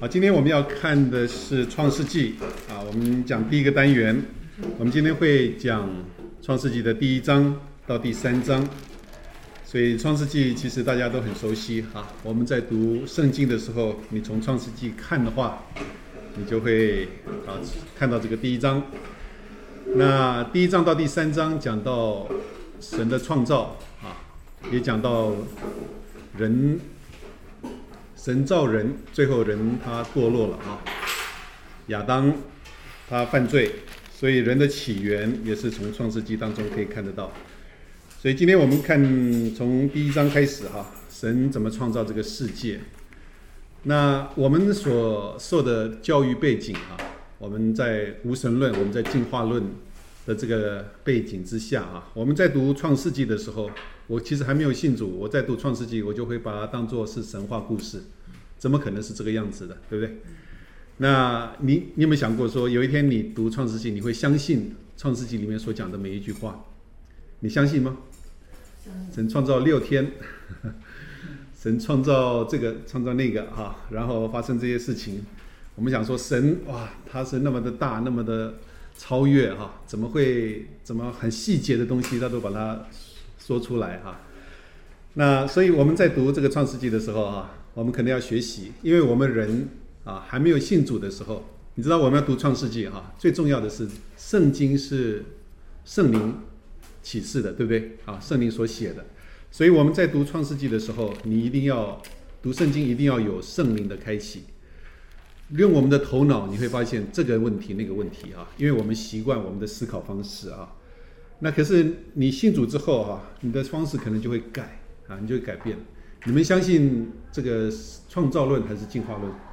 好，今天我们要看的是创世纪啊，我们讲第一个单元，我们今天会讲创世纪的第1章到第3章，所以创世纪其实大家都很熟悉啊。我们在读圣经的时候，你从创世纪看的话，你就会看到这个第1章。那第1章到第3章讲到神的创造啊，也讲到神造人，最后人他堕落了啊，亚当他犯罪，所以人的起源也是从创世纪当中可以看得到。所以今天我们看从第1章开始哈，神怎么创造这个世界。那我们所受的教育背景啊，我们在无神论，我们在进化论的这个背景之下啊，我们在读创世纪的时候，我其实还没有信主，我在读创世纪，我就会把它当作是神话故事，怎么可能是这个样子的，对不对？那你有没有想过说，有一天你读创世纪，你会相信创世纪里面所讲的每一句话？你相信吗？神创造6天，神创造这个创造那个哈，然后发生这些事情，我们想说神哇，他是那么的大，那么的超越哈，怎么很细节的东西他都把它说出来哈。那所以我们在读这个创世纪的时候啊，我们可能要学习，因为我们人啊还没有信主的时候，你知道我们要读创世纪哈，最重要的是圣经是圣灵启示的，对不对啊？圣灵所写的，所以我们在读创世纪的时候，你一定要读圣经，一定要有圣灵的开启。用我们的头脑，你会发现这个问题那个问题啊，因为我们习惯我们的思考方式啊。那可是你信主之后啊，你的方式可能就会改啊，你就会改变。你们相信这个创造论还是进化论？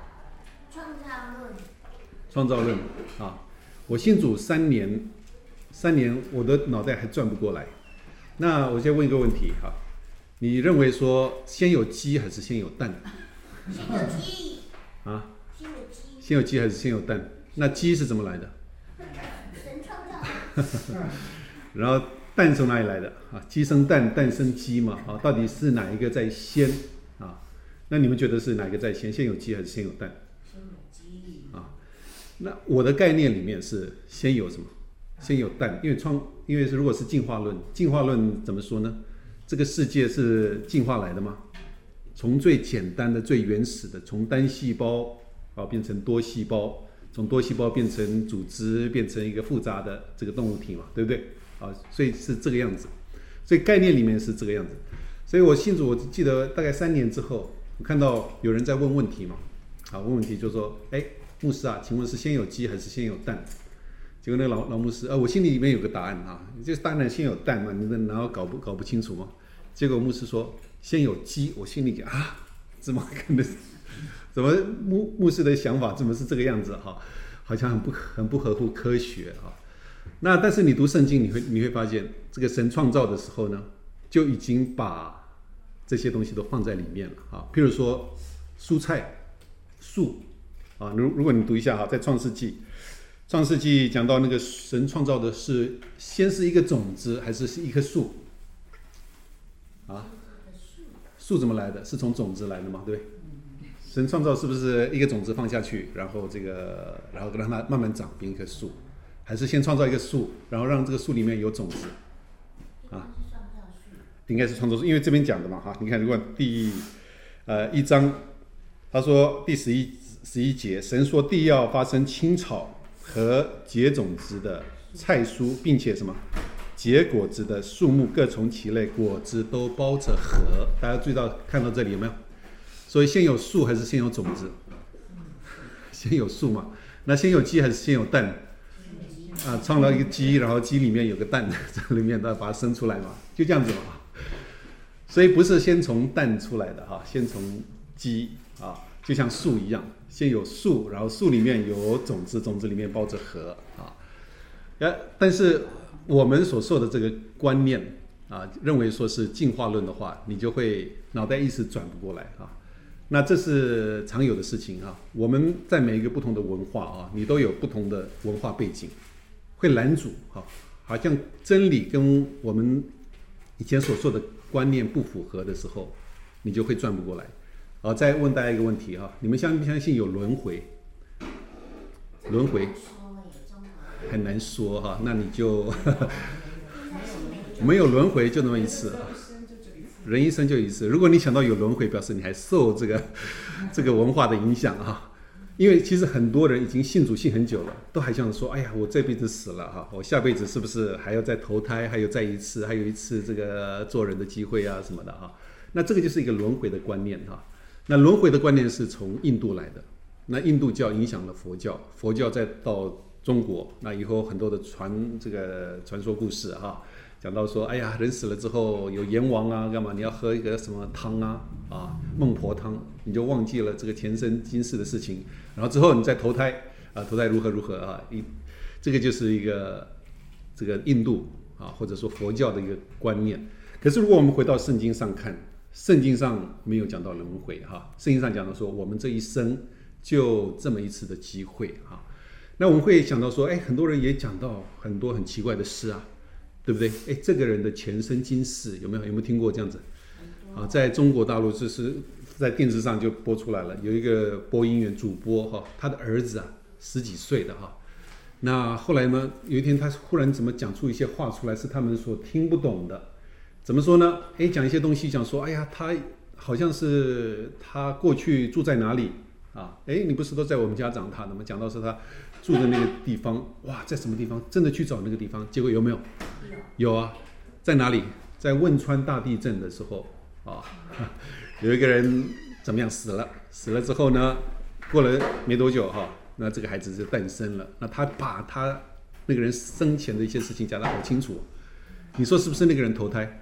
创造论啊！我信主3年，我的脑袋还转不过来。那我先问一个问题哈，你认为说先有鸡还是先有蛋？ 先有鸡啊？先有鸡还是先有蛋？那鸡是怎么来的？ 神创造。 然后蛋从哪里来的啊？鸡生蛋，蛋生鸡嘛啊？到底是哪一个在先啊？那你们觉得是哪一个在先？先有鸡还是先有蛋？ 先有鸡啊？那我的概念里面是先有什么？先有蛋，因为如果是进化论怎么说呢？这个世界是进化来的吗？从最简单的、最原始的，从单细胞变成多细胞，从多细胞变成组织，变成一个复杂的这个动物体嘛，对不对？所以是这个样子，所以概念里面是这个样子。所以我信主，我记得大概3年之后，我看到有人在问问题嘛，问问题就说，牧师啊，请问是先有鸡还是先有蛋？结果那个老牧师，我心里面有个答案啊，这当然先有蛋嘛，你难道搞不清楚吗？结果牧师说先有鸡，我心里怎么可能？怎么牧师的想法怎么是这个样子哈？好像很不合乎科学啊。那但是你读圣经，你会发现，这个神创造的时候呢，就已经把这些东西都放在里面了啊。譬如说蔬菜、树啊，如果你读一下哈，在创世纪讲到那个神创造的是先是一个种子还是一棵树啊？树怎么来的？是从种子来的嘛，对不对？神创造是不是一个种子放下去，然后让它慢慢长变一棵树，还是先创造一个树，然后让这个树里面有种子啊？应该是创造树，因为这边讲的嘛哈，你看如果第1章，他说第11节，神说地要发生青草和结种子的菜蔬，并且什么结果子的树木各从其类，果子都包着核。大家注意到看到这里有没有？所以先有树还是先有种子？先有树嘛。那先有鸡还是先有蛋？创造一个鸡，然后鸡里面有个蛋在里面，把它生出来嘛，就这样子嘛。所以不是先从蛋出来的哈，先从鸡啊，就像树一样，先有树，然后树里面有种子，种子里面包着核啊。但是我们所受的这个观念啊，认为说是进化论的话，你就会脑袋一时转不过来啊。那这是常有的事情啊。我们在每一个不同的文化啊，你都有不同的文化背景，会拦阻啊，好像真理跟我们以前所说的观念不符合的时候，你就会转不过来。 好，再问大家一个问题哈，你们相不相信有轮回？轮回很难说哈，那你就没有轮回就那么一次啊，人一生就一次。如果你想到有轮回，表示你还受这个文化的影响啊。因为其实很多人已经信主信很久了，都还想说，哎呀，我这辈子死了哈，我下辈子是不是还要再投胎，还有再一次，还有一次这个做人的机会啊什么的哈。那这个就是一个轮回的观念哈。那轮回的观念是从印度来的，那印度教影响了佛教，佛教再到中国，那以后很多的这个传说故事哈，讲到说，哎呀，人死了之后有阎王啊，干嘛你要喝一个什么汤啊，孟婆汤，你就忘记了这个前生今世的事情，然后之后你再投胎啊，投胎如何啊，这个就是一个这个印度啊或者说佛教的一个观念。可是如果我们回到圣经上看，圣经上没有讲到轮回哈，圣经上讲到说我们这一生就这么一次的机会哈。那我们会想到说，哎，很多人也讲到很多很奇怪的事啊，对不对？哎，这个人的前生今世有没有听过这样子？啊，在中国大陆就是在电视上就播出来了，有一个播音员主播哈，他的儿子啊10几岁的哈，那后来呢，有一天他忽然怎么讲出一些话出来，是他们所听不懂的。怎么说呢？哎，讲一些东西，讲说，哎呀，他好像是他过去住在哪里啊？哎，你不是都在我们家长大的吗？讲到是他住的那个地方，哇，在什么地方？真的去找那个地方，结果有没有？有啊，在哪里？在汶川大地震的时候啊，有一个人怎么样死了？死了之后呢，过了没多久哈，那这个孩子就诞生了。那他把他那个人生前的一些事情讲得好清楚，你说是不是那个人投胎？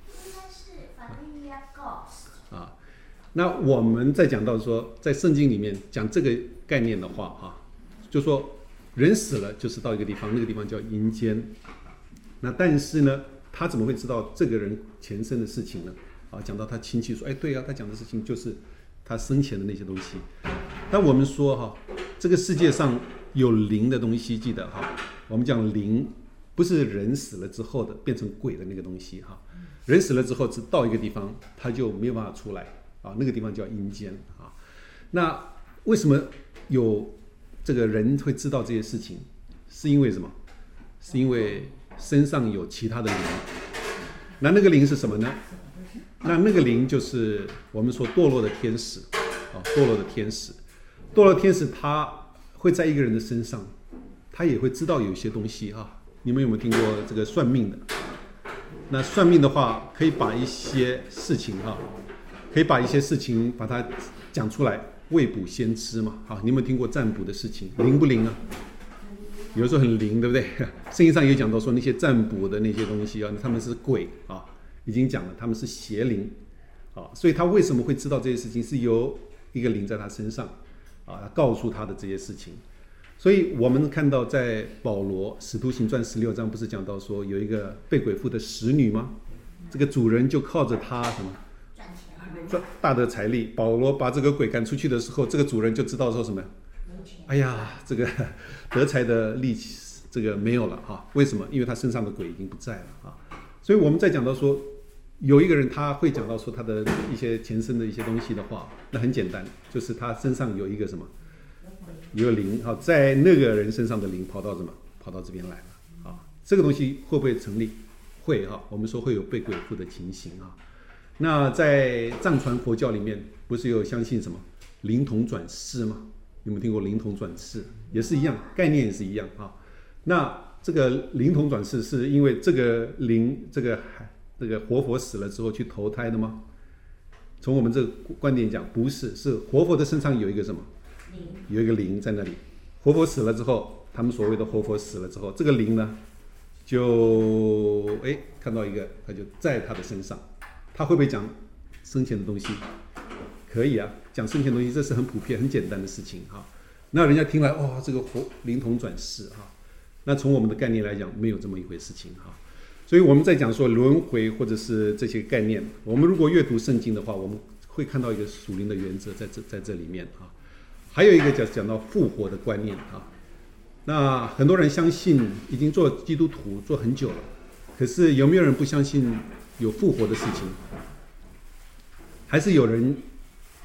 啊，那我们在讲到说，在圣经里面讲这个概念的话哈，就说人死了就是到一个地方，那个地方叫阴间。那但是呢，他怎么会知道这个人前生的事情呢？啊，讲到他亲戚说，哎，对啊，他讲的事情就是他生前的那些东西。但我们说哈，这个世界上有灵的东西，记得哈，我们讲灵不是人死了之后的变成鬼的那个东西哈。人死了之后，只到一个地方，他就没有办法出来啊，那个地方叫阴间啊。那为什么有这个人会知道这些事情？是因为什么？是因为身上有其他的灵。那个灵是什么呢？那个灵就是我们说堕落的天使啊，堕落的天使。堕落天使他会在一个人的身上，他也会知道有些东西啊。你们有没有听过这个算命的？那算命的话，可以把一些事情可以把一些事情把它讲出来，未卜先知嘛。好，你有没有听过占卜的事情？灵不灵啊？有的时候很灵，对不对？圣经上也讲到说，那些占卜的那些东西啊，他们是鬼啊，已经讲了，他们是邪灵啊。所以他为什么会知道这些事情？是有一个灵在他身上啊，告诉他的这些事情。所以我们看到在保罗使徒行传16章不是讲到说有一个被鬼附的使女吗？这个主人就靠着他什么赚大的财力。保罗把这个鬼赶出去的时候，这个主人就知道说什么？哎呀，这个得财的力气这个没有了哈。为什么？因为他身上的鬼已经不在了啊。所以我们在讲到说有一个人他会讲到说他的一些前身的一些东西的话，那很简单，就是他身上有一个什么？有个灵啊，在那个人身上的灵跑到这边来了啊。这个东西会不会成立？会啊，我们说会有被鬼附的情形啊。那在藏传佛教里面，不是有相信什么灵童转世吗？有没有听过灵童转世？也是一样，概念也是一样啊。那这个灵童转世是因为这个灵，这个活佛死了之后去投胎的吗？从我们这个观点讲，不是，是活佛的身上有一个什么？有一个灵在那里。活佛死了之后，他们所谓的活佛死了之后，这个灵呢，就看到一个，他就在他的身上。他会不会讲生前的东西？可以啊，讲生前的东西，这是很普遍、很简单的事情哈。那人家听来，哦，这个灵童转世哈。那从我们的概念来讲，没有这么一回事情哈。所以我们在讲说轮回或者是这些概念，我们如果阅读圣经的话，我们会看到一个属灵的原则在这里面啊。还有一个讲到复活的观念啊，那很多人相信已经做基督徒做很久了，可是有没有人不相信有复活的事情？还是有人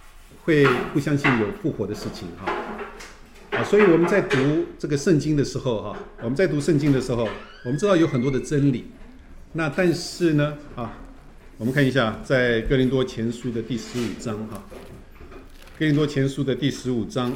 会不相信有复活的事情所以我们在读这个圣经的时候我们在读圣经的时候，我们知道有很多的真理。那但是呢我们看一下在哥林多前书的第15章哥林多前书的第15章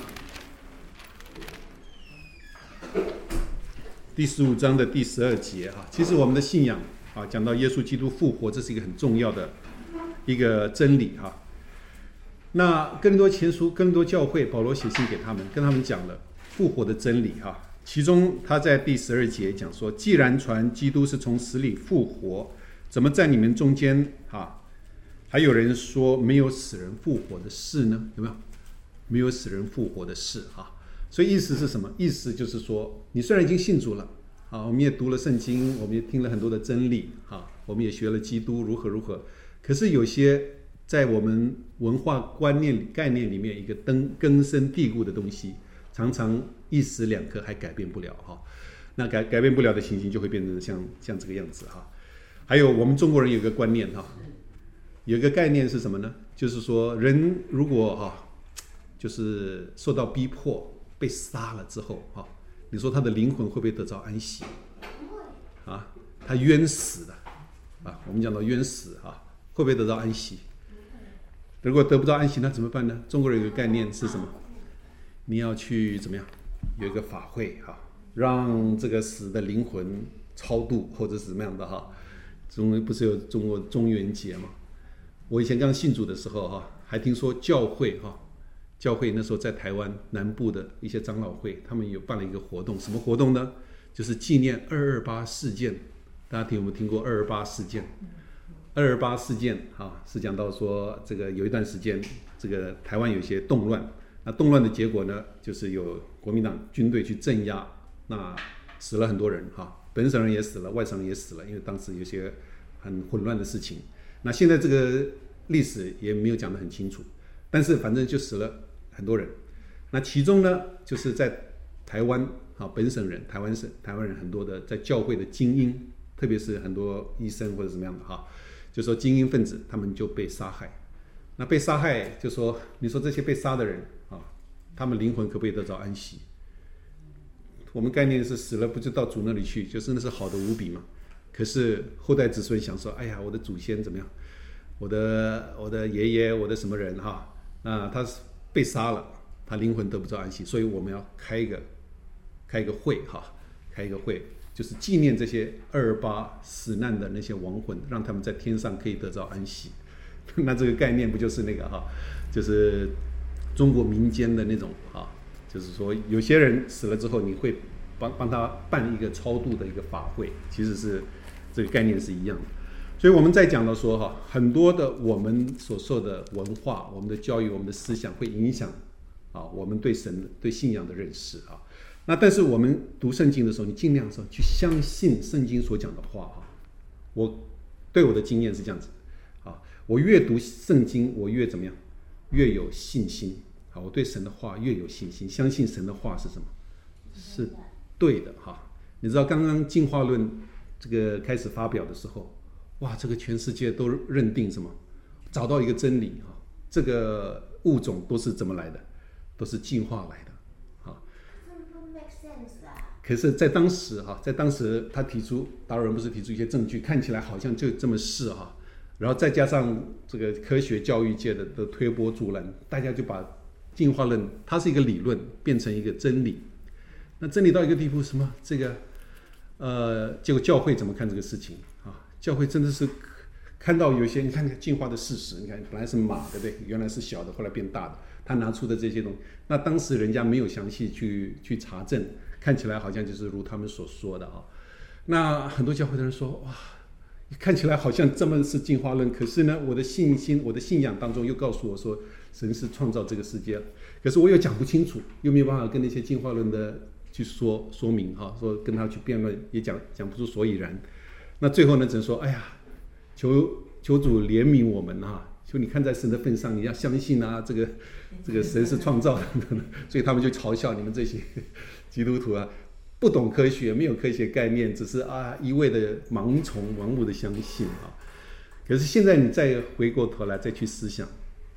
第15章的第12节其实我们的信仰讲到耶稣基督复活，这是一个很重要的一个真理那哥林多前书，哥林多教会，保罗写信给他们，跟他们讲了复活的真理其中他在第12节讲说，既然传基督是从死里复活，怎么在你们中间还有人说没有死人复活的事呢？有没有？没有死人复活的事所以意思是什么？意思就是说，你虽然已经信主了我们也读了圣经，我们也听了很多的真理我们也学了基督如何如何，可是有些在我们文化观念概念里面一个根深蒂固的东西，常常一时两刻还改变不了那改变不了的情形就会变成像这个样子还有我们中国人有一个观念有一个概念是什么呢？就是说人如果就是受到逼迫被杀了之后你说他的灵魂会不会得着安息他冤死的我们讲到冤死会不会得到安息？如果得不到安息，那怎么办呢？中国人有个概念是什么？你要去怎么样？有一个法会让这个死的灵魂超度，或者是怎么样的不是有中国中元节吗？我以前刚信主的时候还听说教会那时候在台湾南部的一些长老会，他们有办了一个活动，什么活动呢？就是纪念228事件。大家有没有听过228事件？228事件是讲到说这个有一段时间，这个台湾有一些动乱，那动乱的结果呢，就是有国民党军队去镇压，那死了很多人本省人也死了，外省人也死了，因为当时有些很混乱的事情。那现在这个历史也没有讲得很清楚，但是反正就死了很多人。那其中呢，就是在台湾本省人、台湾人很多的在教会的精英，特别是很多医生或者怎么样的就说精英分子他们就被杀害。那被杀害就说，你说这些被杀的人他们灵魂可不可以得着安息？我们概念是死了不就到主那里去，就是那是好的无比嘛。可是后代子孙想说，哎呀，我的祖先怎么样？我的爷爷，我的什么人那他被杀了，他灵魂得不着安息，所以我们要开一个会开一个会，就是纪念这些228死难的那些亡魂，让他们在天上可以得着安息。那这个概念不就是那个就是中国民间的那种就是说有些人死了之后，你会帮他办一个超度的一个法会，其实是这个概念是一样的。所以我们在讲到说很多的我们所受的文化、我们的教育、我们的思想会影响我们对神、对信仰的认识那但是我们读圣经的时候，你尽量说去相信圣经所讲的话我对我的经验是这样子我越读圣经，我越怎么样？越有信心我对神的话越有信心，相信神的话是什么？是对的你知道刚刚进化论这个开始发表的时候，哇，这个全世界都认定什么？找到一个真理这个物种都是怎么来的？都是进化来的可是在当时他提出，达尔文不是提出一些证据，看起来好像就这么是然后再加上这个科学教育界的推波助澜，大家就把进化论它是一个理论变成一个真理。那真理到一个地步，什么这个结果教会怎么看这个事情教会真的是看到有些你看进化的事实，你看本来是马，对不对？原来是小的，后来变大的，他拿出的这些东西，那当时人家没有详细去查证，看起来好像就是如他们所说的那很多教会的人说，哇，看起来好像这么是进化论，可是呢，我的信心、我的信仰当中又告诉我说，神是创造这个世界，可是我又讲不清楚，又没有办法跟那些进化论的去说明说跟他去辩论，也讲不出所以然。那最后呢，只能说，哎呀，求主怜悯我们就你看在神的份上，你要相信这个神是创造的，所以他们就嘲笑你们这些基督徒不懂科学，没有科学概念，只是一味的盲目的相信可是现在你再回过头来再去思想，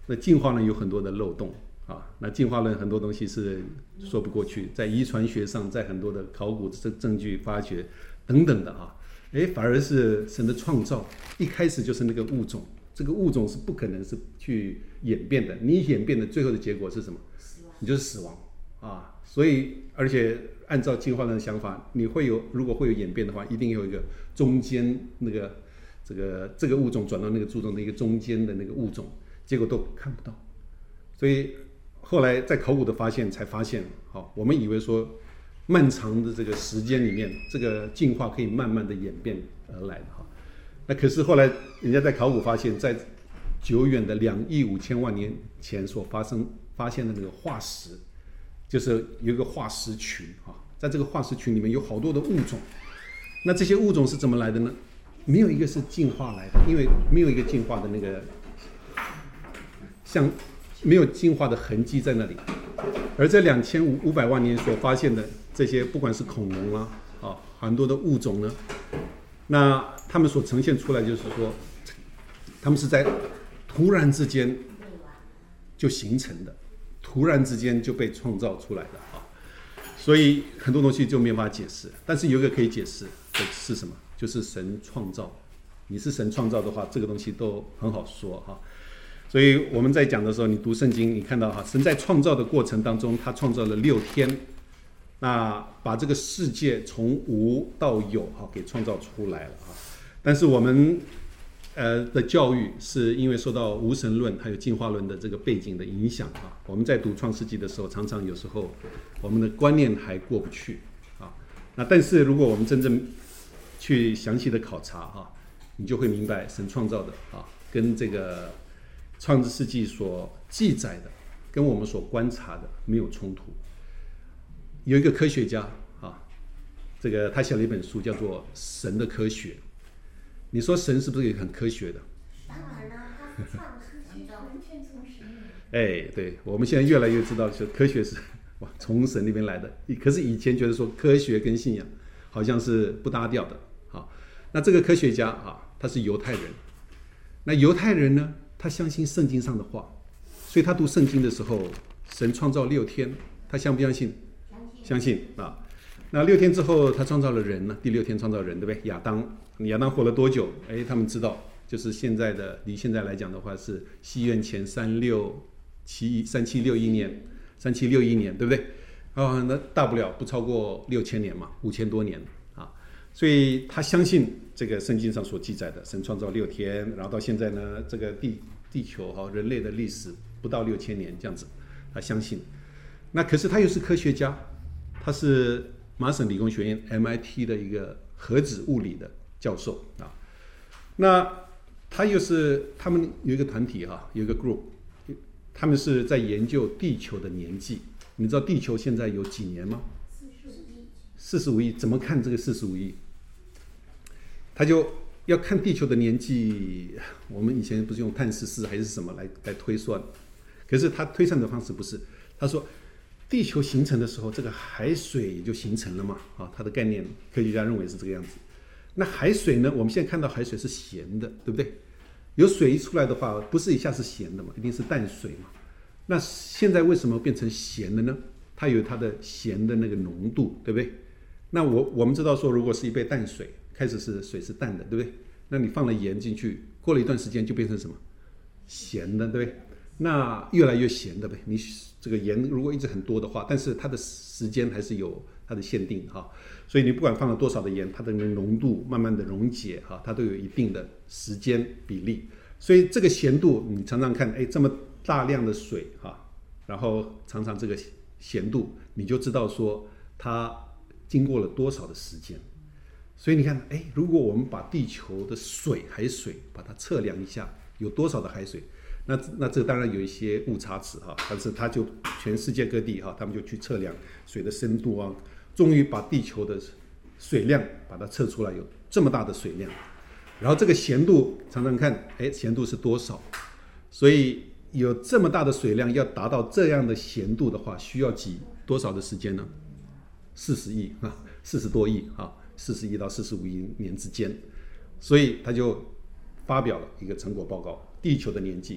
那进化论有很多的漏洞啊，那进化论很多东西是说不过去，在遗传学上，在很多的考古证据发掘等等的啊，反而是神的创造一开始就是那个物种，这个物种是不可能是去演变的，你演变的最后的结果是什么？你就是死亡啊！所以，而且按照进化论的想法，你如果会有演变的话，一定有一个中间那个这个物种转到那个物种的一个中间的那个物种，结果都看不到。所以后来在考古的发现才发现，好，我们以为说漫长的这个时间里面，这个进化可以慢慢的演变而来的哈。那可是后来人家在考古发现，在久远的2亿5千万年前所发现的那个化石，就是有一个化石群啊，在这个化石群里面有好多的物种。那这些物种是怎么来的呢？没有一个是进化来的，因为没有一个进化的那个像没有进化的痕迹在那里。而在2500万年所发现的这些，不管是恐龙啊，很多的物种呢，那他们所呈现出来就是说，他们是在突然之间就形成的，突然之间就被创造出来的啊，所以很多东西就没法解释。但是有一个可以解释的是什么？就是神创造。你是神创造的话，这个东西都很好说哈。所以我们在讲的时候，你读圣经，你看到哈，神在创造的过程当中，他创造了6天，那把这个世界从无到有哈给创造出来了哈。但是我们的教育是因为受到无神论还有进化论的这个背景的影响啊，我们在读创世纪的时候，常常有时候我们的观念还过不去啊。那但是如果我们真正去详细的考察啊，你就会明白神创造的啊，跟这个创世纪所记载的，跟我们所观察的没有冲突。有一个科学家啊，这个他写了一本书叫做《神的科学》。你说神是不是也很科学的？ 当然了，他创世纪完全从神里。 对，我们现在越来越知道，说科学是从神那边来的。可是以前觉得说科学跟信仰好像是不搭调的。好，那这个科学家啊，他是犹太人。那犹太人呢，他相信圣经上的话，所以他读圣经的时候，神创造6天，他相不相信？相信啊。那6天之后，他创造了人呢，第6天创造人，对不对？亚当活了多久？他们知道，就是现在的离现在来讲的话，是西元前3761年，3761年，对不对？那大不了不超过6000年嘛，5000多年啊。所以他相信这个圣经上所记载的，神创造6天，然后到现在呢，这个地球哈人类的历史不到6000年这样子，他相信。那可是他又是科学家，他是麻省理工学院 MIT 的一个核子物理的教授啊。那他们有一个团体哈，有一个 group， 他们是在研究地球的年纪。你知道地球现在有几年吗？45亿。怎么看这个45亿？他就要看地球的年纪。我们以前不是用碳14还是什么来推算，可是他推算的方式不是。他说地球形成的时候，这个海水也就形成了嘛。他的概念，科学家认为是这个样子。那海水呢？我们现在看到海水是咸的，对不对？有水一出来的话，不是一下是咸的嘛，一定是淡水嘛。那现在为什么变成咸的呢？它有它的咸的那个浓度，对不对？那我们知道说，如果是一杯淡水，开始水是淡的，对不对？那你放了盐进去，过了一段时间就变成什么？咸的，对不对？那越来越咸，对不对？你这个盐如果一直很多的话，但是它的时间还是有它的限定哈，所以你不管放了多少的盐，它的浓度慢慢的溶解哈，它都有一定的时间比例。所以这个咸度，你常常看，这么大量的水哈，然后常常这个咸度，你就知道说它经过了多少的时间。所以你看，如果我们把地球的海水把它测量一下，有多少的海水？那这当然有一些误差值哈，但是它就全世界各地哈，他们就去测量水的深度啊，终于把地球的水量把它测出来，有这么大的水量。然后这个咸度常常看，咸度是多少？所以有这么大的水量，要达到这样的咸度的话，需要多少的时间呢？40亿啊，40多亿啊，40亿到45亿年之间。所以他就发表了一个成果报告，地球的年纪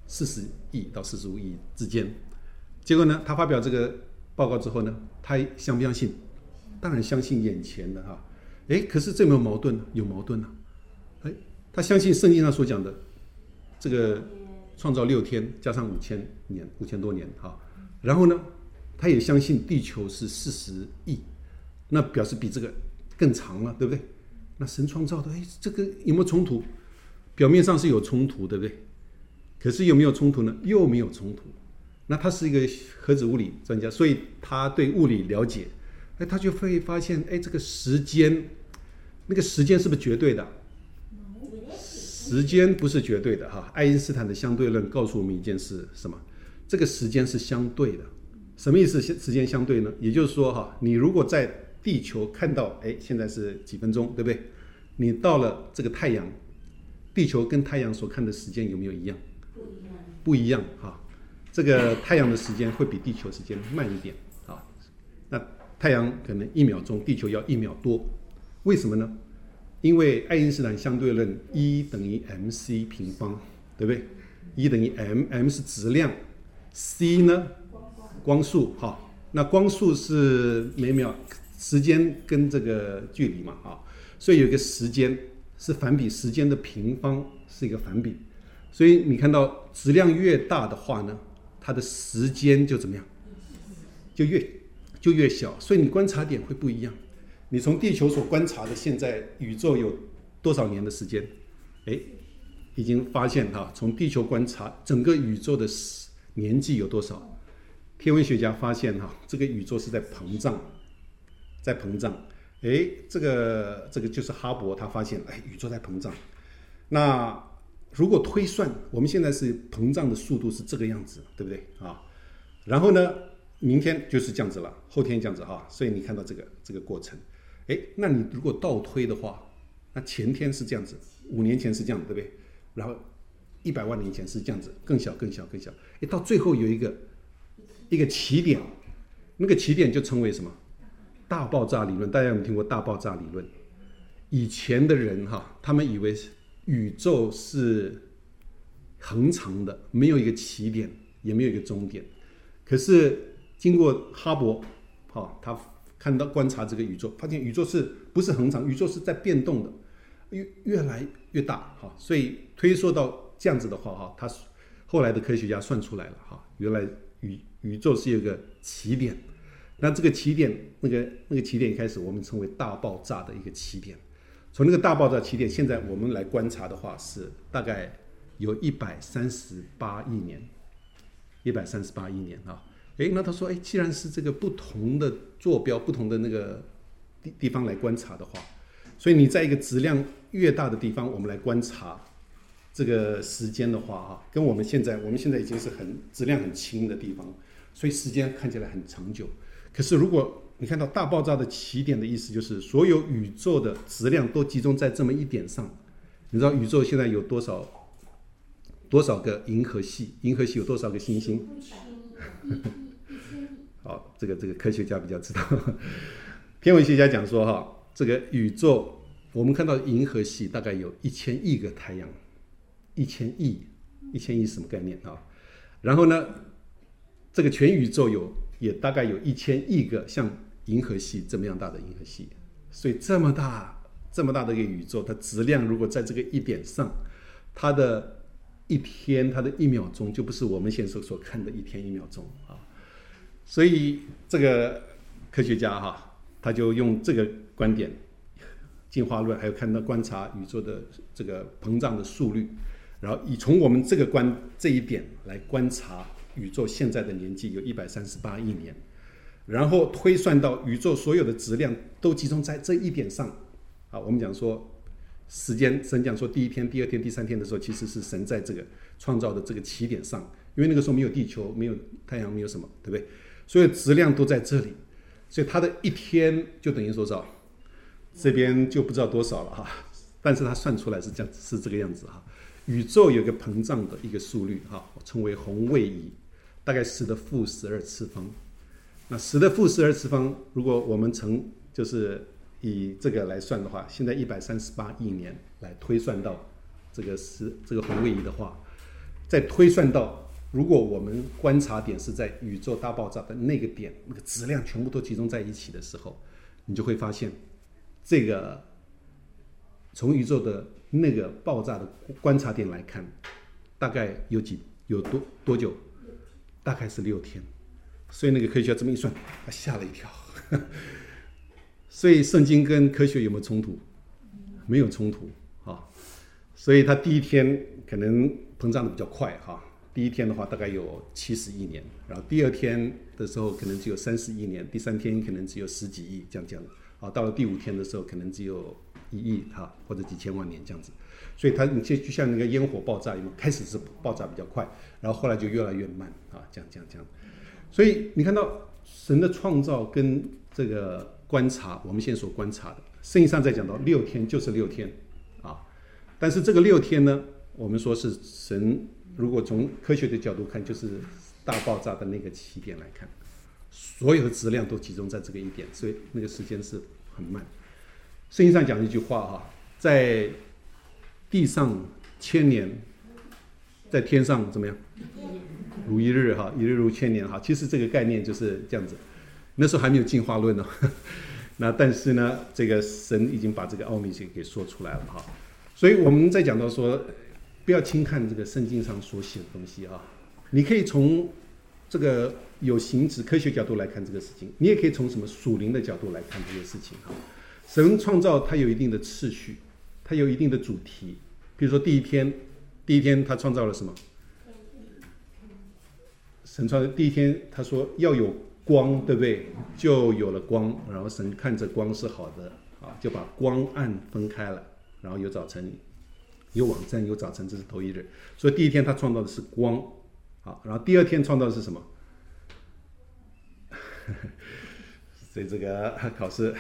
40亿到45亿之间。结果呢，他发表这个报告之后呢，他相不相信？当然相信眼前的哈。可是这有没有矛盾呢？有矛盾呢。他相信圣经上所讲的这个创造6天加上5000多年哈。然后呢，他也相信地球是40亿，那表示比这个更长了，对不对？那神创造的，这个有没有冲突？表面上是有冲突，对不对？可是有没有冲突呢？又没有冲突。那他是一个核子物理专家，所以他对物理了解，他就会发现，这个时间，那个时间是不是绝对的？时间不是绝对的哈。爱因斯坦的相对论告诉我们一件事，什么？这个时间是相对的。什么意思？时间相对呢？也就是说哈，你如果在地球看到，现在是几分钟，对不对？你到了这个太阳，地球跟太阳所看的时间有没有一样？不一样哈。这个太阳的时间会比地球时间慢一点啊。那太阳可能1秒钟，地球要1秒多，为什么呢？因为爱因斯坦相对论，E等于 mc 平方，对不对？ E等于 m 是质量， c 呢光速哈。那光速是每秒时间跟这个距离嘛啊，所以有一个时间是反比时间的平方是一个反比，所以你看到质量越大的话呢，它的时间就怎么样？就越小，所以你观察点会不一样。你从地球所观察的现在宇宙有多少年的时间？已经发现哈，从地球观察整个宇宙的年纪有多少？天文学家发现哈，这个宇宙是在膨胀，这个就是哈勃他发现，宇宙在膨胀。那如果推算，我们现在是膨胀的速度是这个样子，对不对啊？然后呢，明天就是这样子了，后天这样子哈，所以你看到这个过程，那你如果倒推的话，那前天是这样子，5年前是这样，对不对？然后100万年前是这样子，更小，到最后有一个起点，那个起点就称为什么？大爆炸理论。大家有没有听过大爆炸理论？以前的人哈，他们以为宇宙是恒长的，没有一个起点，也没有一个终点。可是经过哈勃，他观察这个宇宙，发现宇宙不是恒长，宇宙是在变动的，越来越大，所以推说到这样子的话，他后来的科学家算出来了，原来宇宙是有个起点，那这个起点，那个起点开始我们称为大爆炸的一个起点。从那个大爆炸起点，现在我们来观察的话，是大概有138亿年，138亿年啊。那他说，既然是这个不同的坐标、不同的那个地方来观察的话，所以你在一个质量越大的地方，我们来观察这个时间的话跟我们现在已经是质量很轻的地方，所以时间看起来很长久。可是如果你看到大爆炸的起点的意思，就是所有宇宙的质量都集中在这么一点上。你知道宇宙现在有多少个银河系？银河系有多少个星星？好，这个科学家比较知道。天文学家讲说这个宇宙，我们看到银河系大概有1000亿个太阳，1000亿是什么概念啊？然后呢，这个全宇宙也大概有1000亿个像银河系这么样大的银河系，所以这么大的一个宇宙，它质量如果在这个一点上，它的一天，它的1秒钟就不是我们现在所看的一天1秒钟啊。所以这个科学家他就用这个观点，进化论，还有看到观察宇宙的这个膨胀的速率，然后从我们这一点来观察宇宙现在的年纪有138亿年，然后推算到宇宙所有的质量都集中在这一点上。我们讲说时间，神讲说第一天、第二天、第三天的时候，其实是神在这个创造的这个起点上，因为那个时候没有地球，没有太阳，没有什么，对不对？所以质量都在这里，所以它的一天就等于多少？这边就不知道多少了但是它算出来是这个样子宇宙有个膨胀的一个速率称为红位移，大概10的负12次方。那10的负12次方，如果我们就是以这个来算的话，现在138亿年来推算到这个红位移的话， 再推算到，如果我们观察点是在宇宙大爆炸的那个点，那个质量全部都集中在一起的时候，你就会发现，这个从宇宙的那个爆炸的观察点来看，大概有多久？大概是6天。所以那个科学家这么一算，他吓了一跳。所以圣经跟科学有没有冲突？没有冲突啊。所以他第一天可能膨胀的比较快哈。第一天的话大概有70亿年，然后第二天的时候可能只有30亿年，第3天可能只有10几亿这样讲啊。到了第5天的时候可能只有1亿哈，或者几千万年这样子。所以它就像那个烟火爆炸，有没有？开始是爆炸比较快，然后后来就越来越慢啊，这样。所以你看到神的创造跟这个观察，我们现在所观察的，圣经上在讲到6天就是6天啊。但是这个6天呢，我们说是神，如果从科学的角度看，就是大爆炸的那个起点来看，所有的质量都集中在这个一点，所以那个时间是很慢。圣经上讲一句话哈，在地上1000年，在天上怎么样？如一日哈，一日如1000年哈。其实这个概念就是这样子。那时候还没有进化论呢，那但是呢，这个神已经把这个奥秘给说出来了哈。所以我们在讲到说，不要轻看这个圣经上所写的东西啊。你可以从这个有形质科学角度来看这个事情，你也可以从什么属灵的角度来看这个事情哈。神创造它有一定的次序，它有一定的主题。比如说第一天他创造了什么？神创造第一天他说要有光，对不对？就有了光，然后神看着光是好的啊，就把光暗分开了，然后有早晨，有晚上，有早晨，这是头一日。所以第一天他创造的是光，好，然后第二天创造的是什么？所以这个考试，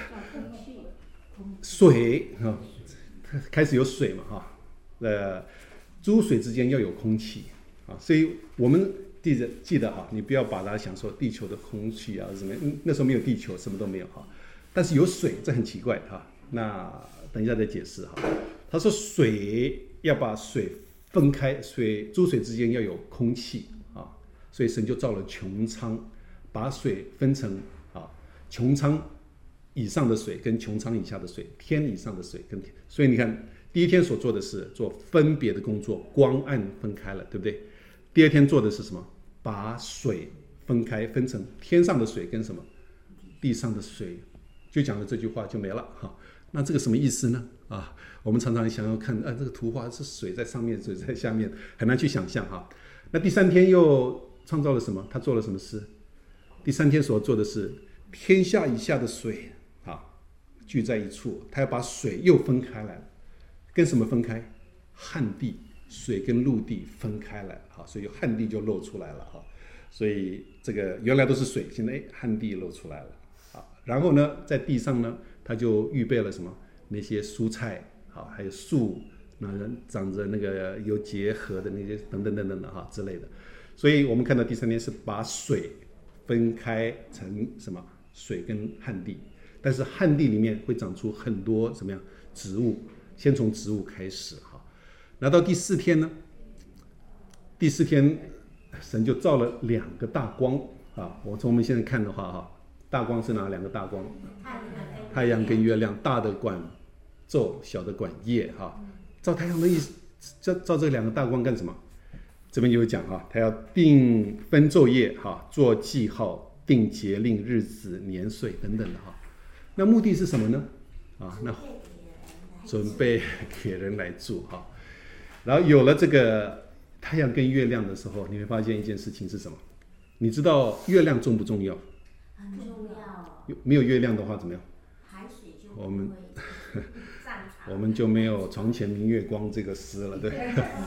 水啊，开始有水嘛哈，诸水之间要有空气啊，所以我们记得哈，你不要把它想说地球的空气啊什么，那时候没有地球，什么都没有哈，但是有水，这很奇怪哈。那等一下再解释哈。他说水要把水分开，诸水之间要有空气啊，所以神就造了穹苍，把水分成啊穹苍以上的水跟穹苍以下的水，天以上的水跟天。所以你看，第一天所做的是做分别的工作，光暗分开了，对不对？第二天做的是什么？把水分开，分成天上的水跟什么地上的水，就讲了这句话就没了哈。那这个什么意思呢？啊，我们常常想要看这个图画是水在上面，水在下面，很难去想象哈。那第3天又创造了什么？他做了什么事？第3天所做的是天下以下的水啊聚在一处，他要把水又分开来了，跟什么分开？旱地。水跟陆地分开来，所以旱地就露出来了哈。所以这个原来都是水，现在旱地露出来了。然后呢，在地上呢，他就预备了什么？那些蔬菜，还有树，那长着那个有结合的那些等等的哈之类的。所以我们看到第3天是把水分开成什么？水跟旱地，但是旱地里面会长出很多什么样植物？先从植物开始哈。拿到第4天呢？第4天，神就造了2个大光啊！我们现在看的话哈，大光是哪2个大光？太阳跟月亮，大的管昼，小的管夜哈。造太阳的意思，造这2个大光干什么？这边有讲哈，他要定分昼夜哈，做记号，定节令、日子、年岁等等的哈。那目的是什么呢？那准备给人来住哈。然后有了这个太阳跟月亮的时候，你会发现一件事情是什么？你知道月亮重不重要？ 很重要。 没有月亮的话怎么样？ 海水就我们就没有床前明月光这个诗了，对。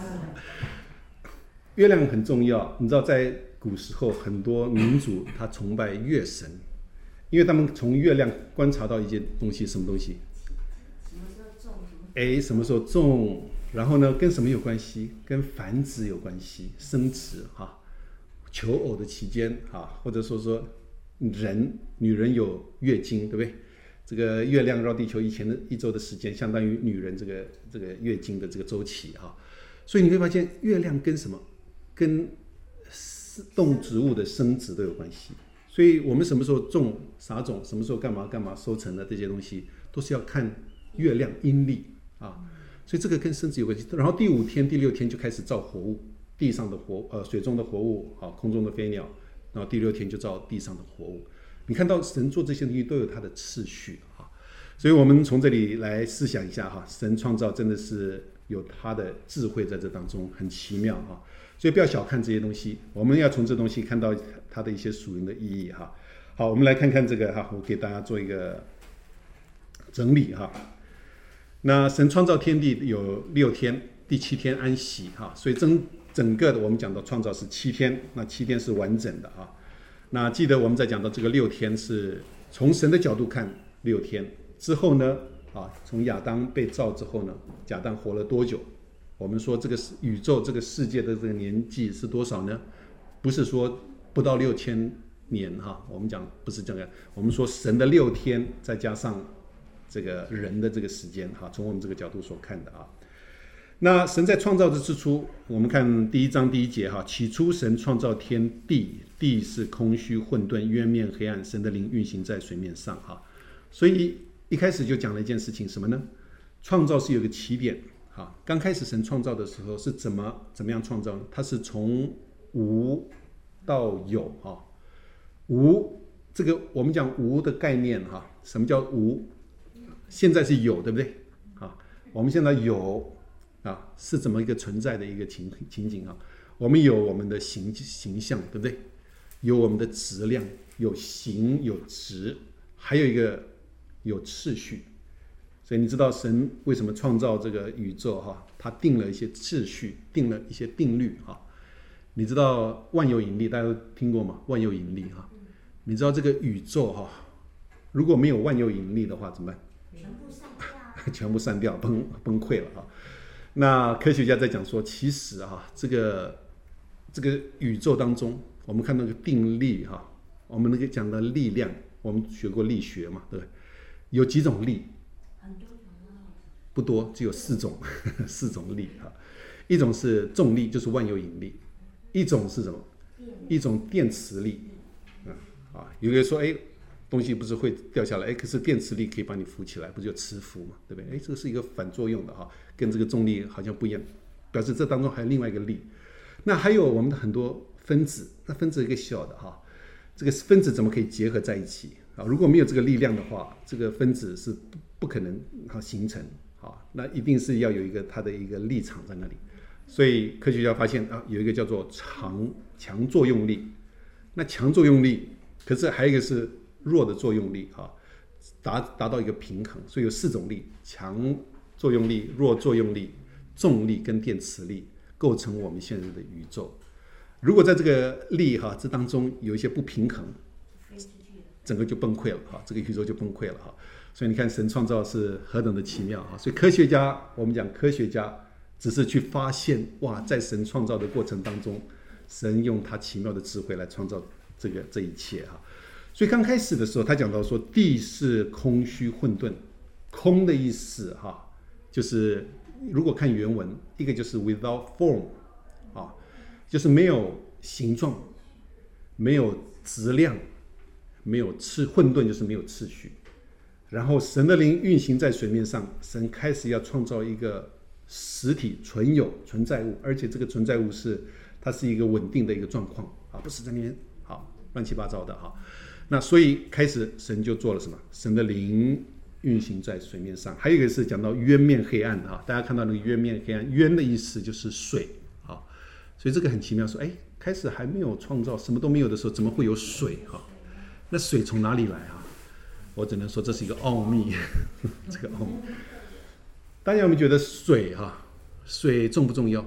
月亮很重要，你知道在古时候很多民族他崇拜月神，因为他们从月亮观察到一件东西，什么东西？ 什么时候种？ 什么时候种？然后呢，跟什么有关系？跟繁殖有关系，生殖哈，求偶的期间哈，或者说女人有月经，对不对？这个月亮绕地球以前的1周的时间，相当于女人这个月经的这个周期哈。所以你会发现，月亮跟什么？ 跟动植物的生殖都有关系。所以我们什么时候种撒种，什么时候干嘛干嘛收成的这些东西，都是要看月亮阴历啊。所以这个跟生殖有关系。然后第5天、第6天就开始造活物，地上的水中的活物啊，空中的飞鸟。然后第6天就造地上的活物。你看到神做这些东西都有它的次序啊。所以我们从这里来思想一下哈，神创造真的是有他的智慧在这当中，很奇妙哈。所以不要小看这些东西，我们要从这东西看到它的一些属灵的意义哈。好，我们来看看这个哈，我给大家做一个整理哈。那神创造天地有6天，第7天安息哈，所以整个的我们讲到创造是7天，那7天是完整的啊。那记得我们在讲到这个6天是从神的角度看6天之后呢啊，从亚当被造之后呢，亚当活了多久？我们说这个宇宙这个世界的这个年纪是多少呢？不是说不到6000年哈，我们讲不是这样，我们说神的6天再加上这个人的这个时间哈，从我们这个角度所看的啊。那神在创造的之初，我们看第1章第1节哈，起初神创造天地，地是空虚混沌，渊面黑暗，神的灵运行在水面上哈。所以一开始就讲了一件事情，什么呢？创造是有个起点。好，刚开始神创造的时候是怎么样创造呢？它是从无到有啊。无这个我们讲无的概念哈，什么叫无？现在是有，对不对？啊，我们现在有啊，是怎么一个存在的一个情景啊？我们有我们的形象，对不对？有我们的质量，有形有质，还有一个有次序。所以你知道神为什么创造这个宇宙哈？他定了一些秩序，定了一些定律哈。你知道万有引力大家都听过吗？万有引力哈，你知道这个宇宙哈，如果没有万有引力的话怎么办？全部散掉，崩溃了哈。那科学家在讲说，其实哈，这个宇宙当中，我们看那个定力哈，我们那个讲的力量，我们学过力学嘛，对不对？有几种力？不多，只有4种，4种力哈。一种是重力，就是万有引力；一种是什么？一种电磁力。有人说，哎，东西不是会掉下来，哎，可是电磁力可以把你扶起来，不就磁浮嘛，对不对？哎，这个是一个反作用的哈，跟这个重力好像不一样，表示这当中还有另外一个力。那还有我们的很多分子，那分子一个小的哈，这个分子怎么可以结合在一起啊？如果没有这个力量的话，这个分子是不可能形成。好，那一定是要有一个它的一个立场在那里，所以科学家发现啊，有一个叫做强作用力。那强作用力，可是还有一个是弱的作用力啊，达到一个平衡。所以有4种力：强作用力、弱作用力、重力跟电磁力，构成我们现在的宇宙。如果在这个力哈这当中有一些不平衡，整个就崩溃了哈，这个宇宙就崩溃了哈。所以你看神创造是何等的奇妙啊！所以科学家，我们讲科学家只是去发现哇，在神创造的过程当中，神用他奇妙的智慧来创造这一切哈。所以刚开始的时候，他讲到说地是空虚混沌，空的意思哈，就是如果看原文，一个就是 without form 啊，就是没有形状，没有质量，没有混沌就是没有次序。然后神的灵运行在水面上，神开始要创造一个实体存在物，而且这个存在物它是一个稳定的一个状况啊，不是在那边乱七八糟的哈。那所以开始神就做了什么？神的灵运行在水面上。还有一个是讲到渊面黑暗啊，大家看到那个渊面黑暗，渊的意思就是水啊，所以这个很奇妙，说哎，开始还没有创造什么都没有的时候，怎么会有水哈？那水从哪里来啊？我只能说这是一个奥秘，这个奥秘。大家有没有觉得水水重不重要？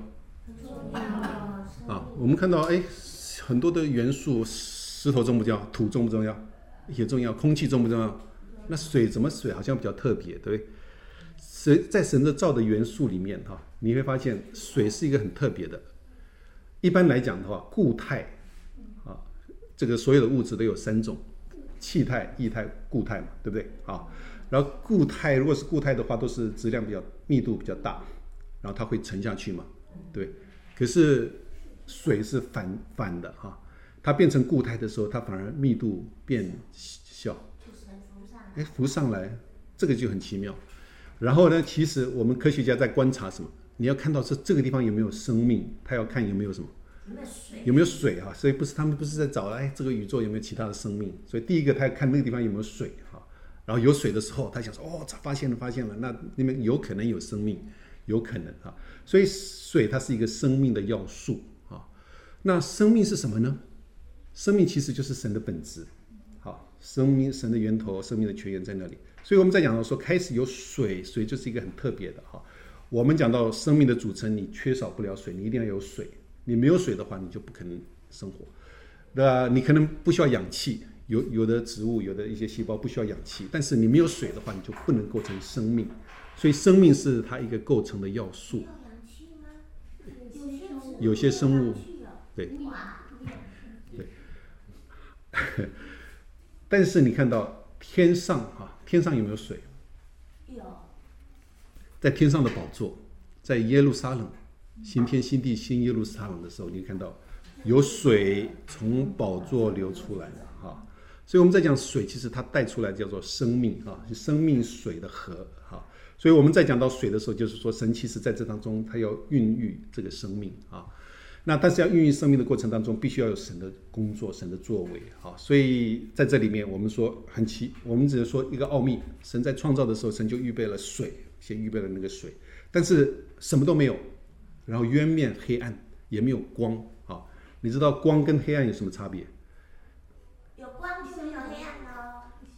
啊，我们看到哎，很多的元素，石头重不重要？土重不重要？也重要。空气重不重要？那水好像比较特别，对不对？水在神的造的元素里面你会发现水是一个很特别的。一般来讲的话，固态这个所有的物质都有3种。气态、液态、固态嘛，对不对啊？然后固态，如果是固态的话，都是质量密度比较大，然后它会沉下去嘛，对。可是水是反的哈，它变成固态的时候，它反而密度变小，浮上来，这个就很奇妙。然后呢，其实我们科学家在观察什么？你要看到这个地方有没有生命，他要看有没有什么。有没有水啊？所以他们不是在找这个宇宙有没有其他的生命？所以第一个他要看那个地方有没有水哈，然后有水的时候，他想说发现了，那里面有可能有生命，有可能啊。所以水它是一个生命的要素啊。那生命是什么呢？生命其实就是神的本质，好，神的源头，生命的泉源在那里。所以我们在讲到说开始有水，水就是一个很特别的哈。我们讲到生命的组成，你缺少不了水，你一定要有水。你没有水的话，你就不可能生活。那你可能不需要氧气，有的植物，有的一些细胞不需要氧气，但是你没有水的话，你就不能构成生命。所以生命是它一个构成的要素。有些生物，对，但是你看到天上天上有没有水？有，在天上的宝座，在耶路撒冷。新天新地新耶路撒冷的时候，你看到有水从宝座流出来的哈，所以我们在讲水，其实它带出来叫做生命哈，是生命水的河哈。所以我们在讲到水的时候，就是说神其实在这当中，它要孕育这个生命啊。那但是要孕育生命的过程当中，必须要有神的工作、神的作为啊。所以在这里面，我们说我们只能说一个奥秘：神在创造的时候，神就预备了水，先预备了那个水，但是什么都没有。然后渊面黑暗，也没有光啊！你知道光跟黑暗有什么差别？ 有光就没有黑暗哦。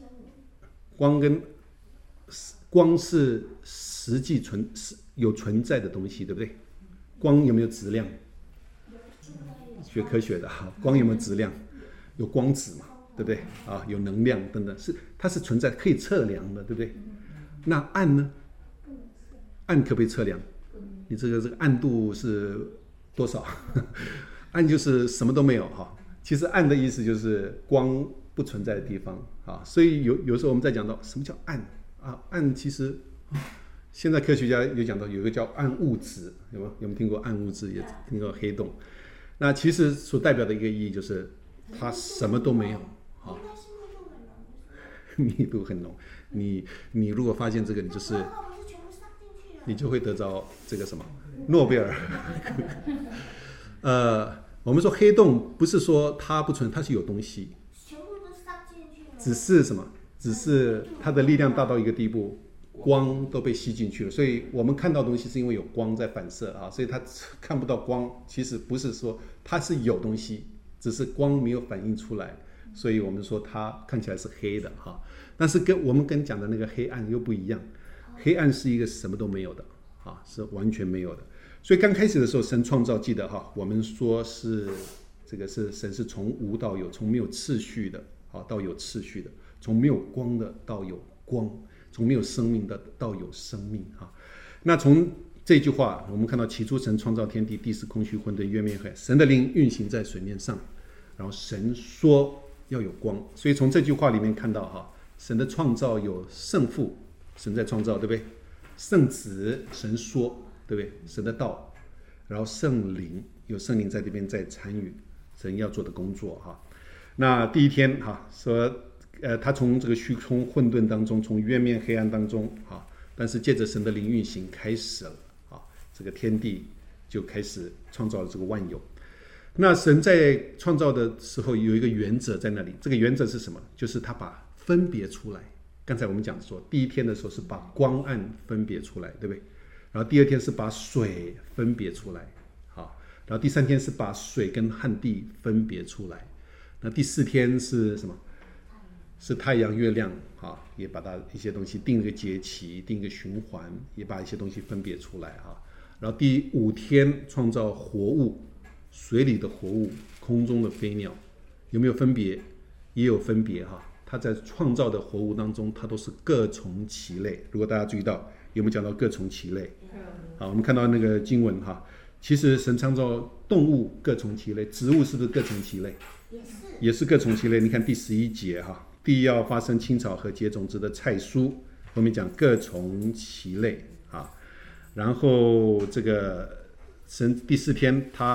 光是实际有存在的东西，对不对？光有没有质量？学科学的哈，光有没有质量？有光子嘛，对不对？啊，有能量等等，它是存在，可以测量的，对不对？那暗呢？暗可不可以测量？你这个暗度是多少？暗就是什么都没有哈。其实暗的意思就是光不存在的地方啊。所以有时候我们在讲到什么叫暗啊？暗其实现在科学家有讲到有一个叫暗物质，有没有听过暗物质？也听过黑洞。那其实所代表的一个意义就是它什么都没有啊。密度很浓。你如果发现这个，你就会得着这个什么诺贝尔。我们说黑洞不是说它不存，它是有东西， 全部都塞进去了。 只是什么？只是它的力量大到一个地步，光都被吸进去了。所以我们看到东西是因为有光在反射啊，所以它看不到光。其实不是说它是有东西，只是光没有反映出来，所以我们说它看起来是黑的哈。但是我们讲的那个黑暗又不一样。黑暗是一个什么都没有的啊，是完全没有的。所以刚开始的时候，神创造，记得哈，我们说是这个是神是从无到有，从没有次序的到有次序的，从没有光的到有光，从没有生命的到有生命啊。那从这句话，我们看到起初神创造天地，地是空虚混沌，渊面黑暗，神的灵运行在水面上，然后神说要有光。所以从这句话里面看到哈，神的创造有圣父。神在创造，对不对？圣子，神说，对不对？神的道，然后圣灵，有圣灵在这边在参与神要做的工作哈。那第一天哈说，他从这个虚空混沌当中，从渊面黑暗当中哈，但是借着神的灵运行开始了啊，这个天地就开始创造了这个万有。那神在创造的时候有一个原则在那里，这个原则是什么？就是他把分别出来。刚才我们讲说，第一天的时候是把光暗分别出来，对不对？然后第二天是把水分别出来，好，然后第三天是把水跟旱地分别出来，那第四天是什么？是太阳、月亮，啊，也把它一些东西定一个节期，定一个循环，也把一些东西分别出来啊。然后第五天创造活物，水里的活物，空中的飞鸟，有没有分别？也有分别哈。他在创造的活物当中，它都是各从其类。如果大家注意到，有没有讲到各从其类？好，我们看到那个经文哈，其实神创造动物各从其类，植物是不是各从其类？也是各从其类。你看第11节哈，地要发生青草和结种子的菜蔬，后面讲各从其类啊。然后这个神第4天他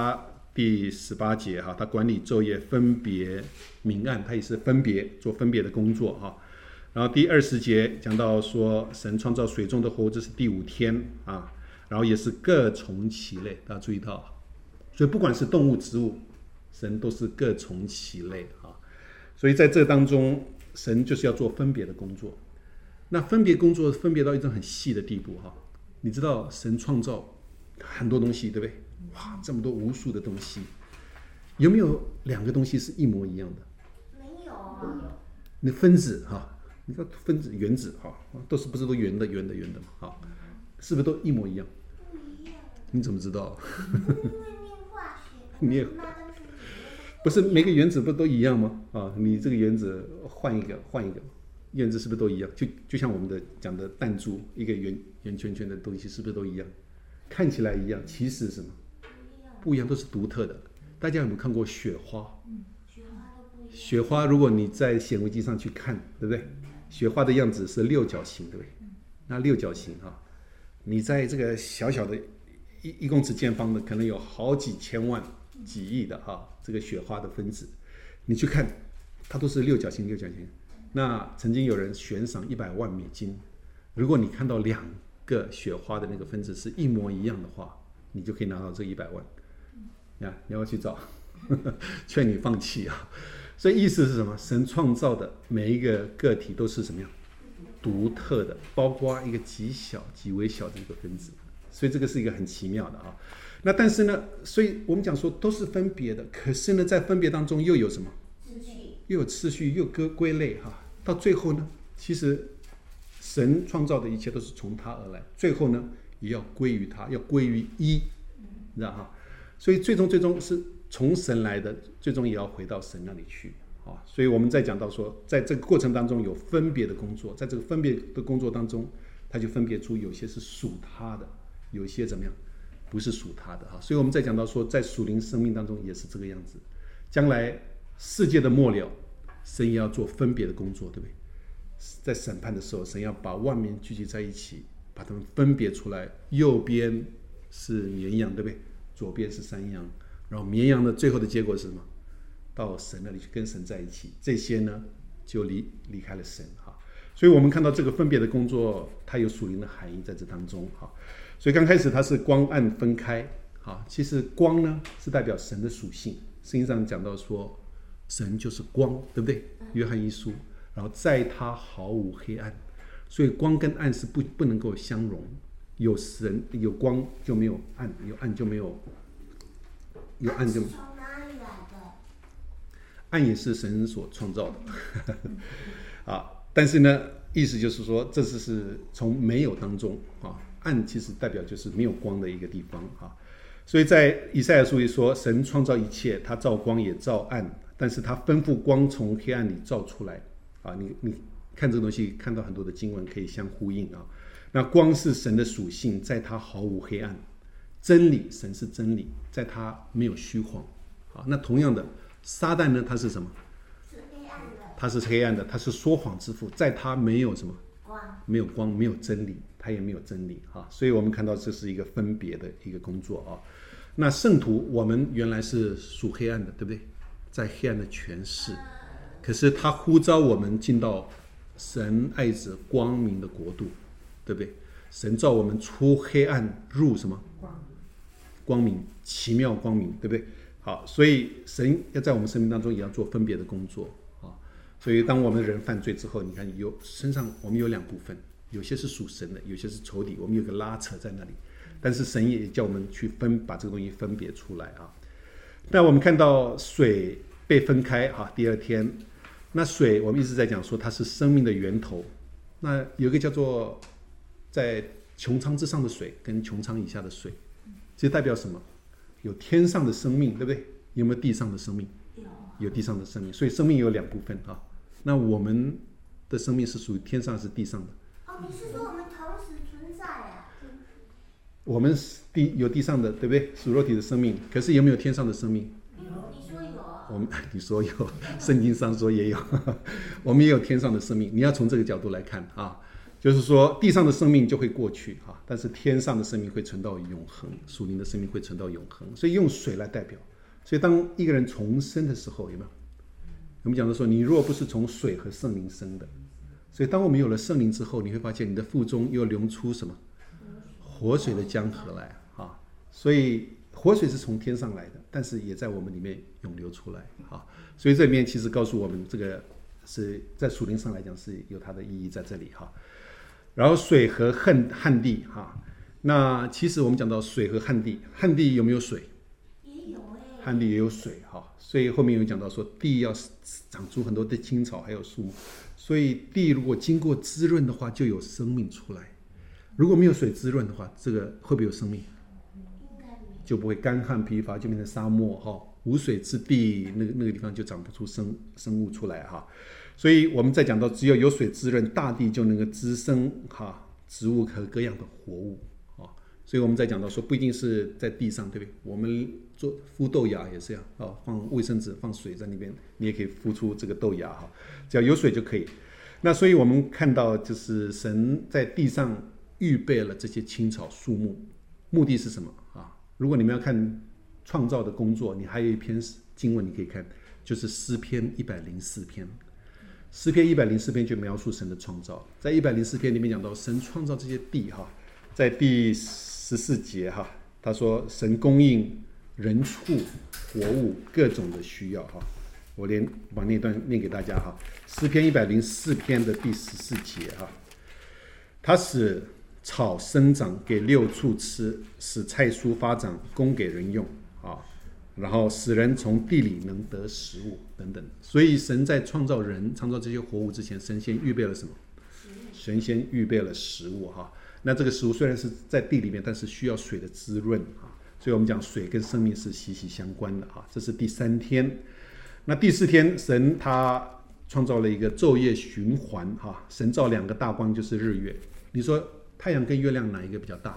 第18节哈，他管理昼夜，分别明暗，他也是分别做分别的工作哈。然后第20节讲到说，神创造水中的活物，这是第5天啊，然后也是各从其类，大家注意到，所以不管是动物、植物，神都是各从其类啊。所以在这当中，神就是要做分别的工作。那分别工作分别到一种很细的地步哈。你知道神创造很多东西，对不对？哇，这么多无数的东西，有没有2个东西是一模一样的？ 没有啊。 那分子哈，你知道分子、原子哈，不是都圆的嘛？哈，是不是都一模一样？ 不一样。 你怎么知道？ 因为念化学， 你也不是每个原子不都一样吗？啊，你这个原子换一个，原子是不是都一样？就像我们的讲的弹珠，一个圆圈圈的东西，是不是都一样？看起来一样，其实是什么？不一样，都是独特的。大家有没有看过雪花？雪花，如果你在显微镜上去看，对不对？雪花的样子是六角形，对不对？那六角形啊，你在这个小小的1公尺见方的，可能有好几千万、几亿的这个雪花的分子，你去看，它都是六角形。那曾经有人悬赏$100万，如果你看到2个雪花的那个分子是一模一样的话，你就可以拿到这100万。你要不要去找？劝你放弃啊！所以意思是什么？神创造的每一个个体都是什么样？独特的，包括一个极小、极微小的一个分子。所以这个是一个很奇妙的啊。那但是呢，所以我们讲说都是分别的，可是呢，在分别当中又有什么？又有次序，又归类哈。到最后呢，其实神创造的一切都是从他而来，最后呢也要归于他，要归于一，你知道哈？所以最终是从神来的，最终也要回到神那里去啊。所以我们在讲到说，在这个过程当中有分别的工作，在这个分别的工作当中，他就分别出有些是属他的，有些怎么样不是属他的哈。所以我们在讲到说，在属灵生命当中也是这个样子，将来世界的末了，神也要做分别的工作，对不对？在审判的时候，神要把万民聚集在一起，把他们分别出来，右边是绵羊，对不对？左边是山羊，然后绵羊的最后的结果是什么？到神那里去跟神在一起，这些呢就离开了神哈。所以我们看到这个分别的工作，它有属灵的含义在这当中哈。所以刚开始它是光暗分开哈，其实光呢是代表神的属性，圣经上讲到说神就是光，对不对？约翰1书，然后在他毫无黑暗，所以光跟暗是不能够相容。有神有光就没有暗，有暗就没有暗就。 从哪里来的？ 暗也是神所创造的，但是呢，意思就是说，这是从没有当中暗其实代表就是没有光的一个地方所以在以赛亚书里说，神创造一切，他造光也造暗，但是他吩咐光从黑暗里照出来你看这个东西，看到很多的经文可以相呼应那光是神的属性，在他毫无黑暗。真理，神是真理，在他没有虚谎那同样的，撒旦呢，他是什么？ 是黑暗的。 他是黑暗的，他是说谎之父，在他没有什么？没有光，没有真理，他也没有真理所以我们看到这是一个分别的一个工作那圣徒，我们原来是属黑暗的，对不对？在黑暗的权势，可是他呼召我们进到神爱子光明的国度，对不对？神造我们出黑暗入什么？光明，奇妙光明，对不对？好，所以神要在我们生命当中也要做分别的工作所以当我们人犯罪之后，你看身上我们有2部分，有些是属神的，有些是仇敌，我们有个拉扯在那里，但是神也叫我们去把这个东西分别出来那我们看到水被分开第2天，那水我们一直在讲说它是生命的源头，那有一个叫做在穹苍之上的水跟穹苍以下的水，这代表什么？有天上的生命，对不对？有没有地上的生命？有地上的生命，所以生命有2部分那我们的生命是属于天上还是地上的？ 你是说我们同时存在我们有地上的，对不对？属肉体的生命，可是有没有天上的生命？ 你说有你说有，圣经上说也有我们也有天上的生命。你要从这个角度来看就是说地上的生命就会过去但是天上的生命会存到永恒，属灵的生命会存到永恒，所以用水来代表。 所以当一个人重生的时候，有没有？我们讲的说，你若不是从水和圣灵生的，所以当我们有了圣灵之后，你会发现你的腹中又流出什么？活水的江河来啊！所以活水是从天上来的，但是也在我们里面涌流出来啊！所以这里面其实告诉我们，这个是在属灵上来讲是有它的意义在这里哈。然后水和旱地哈，那其实我们讲到水和旱地，旱地有没有水？ 也有旱地也有水哈，所以后面有讲到说地要长出很多的青草还有树木，所以地如果经过滋润的话，就有生命出来。如果没有水滋润的话，这个会不会有生命？就不会干旱疲乏，就变成沙漠哈。无水之地，那个地方就长不出生物出来哈。所以我们在讲到，只有水滋润，大地就能够滋生哈植物和各样的活物啊。所以我们在讲到说，不一定是在地上，对不对？我们做孵豆芽也是这样啊，放卫生纸、放水在那边，你也可以孵出这个豆芽哈。只要有水就可以。那所以我们看到，就是神在地上预备了这些青草树木，目的是什么啊？如果你们要看创造的工作，你还有一篇经文你可以看，就是诗篇104篇。诗篇104篇就描述神的创造，在104篇里面讲到神创造这些地哈，在第14节哈，他说神供应人畜活物各种的需要哈，我把那段念给大家哈。诗篇104篇的第14节哈，他使草生长给六畜吃，使菜蔬发长供给人用啊。然后使人从地里能得食物等等，所以神在创造人、创造这些活物之前，神先预备了什么？神先预备了食物哈。那这个食物虽然是在地里面，但是需要水的滋润啊。所以我们讲水跟生命是息息相关的哈。这是第3天，那第4天，神他创造了一个昼夜循环哈。神造2个大光，就是日月。你说太阳跟月亮哪一个比较大？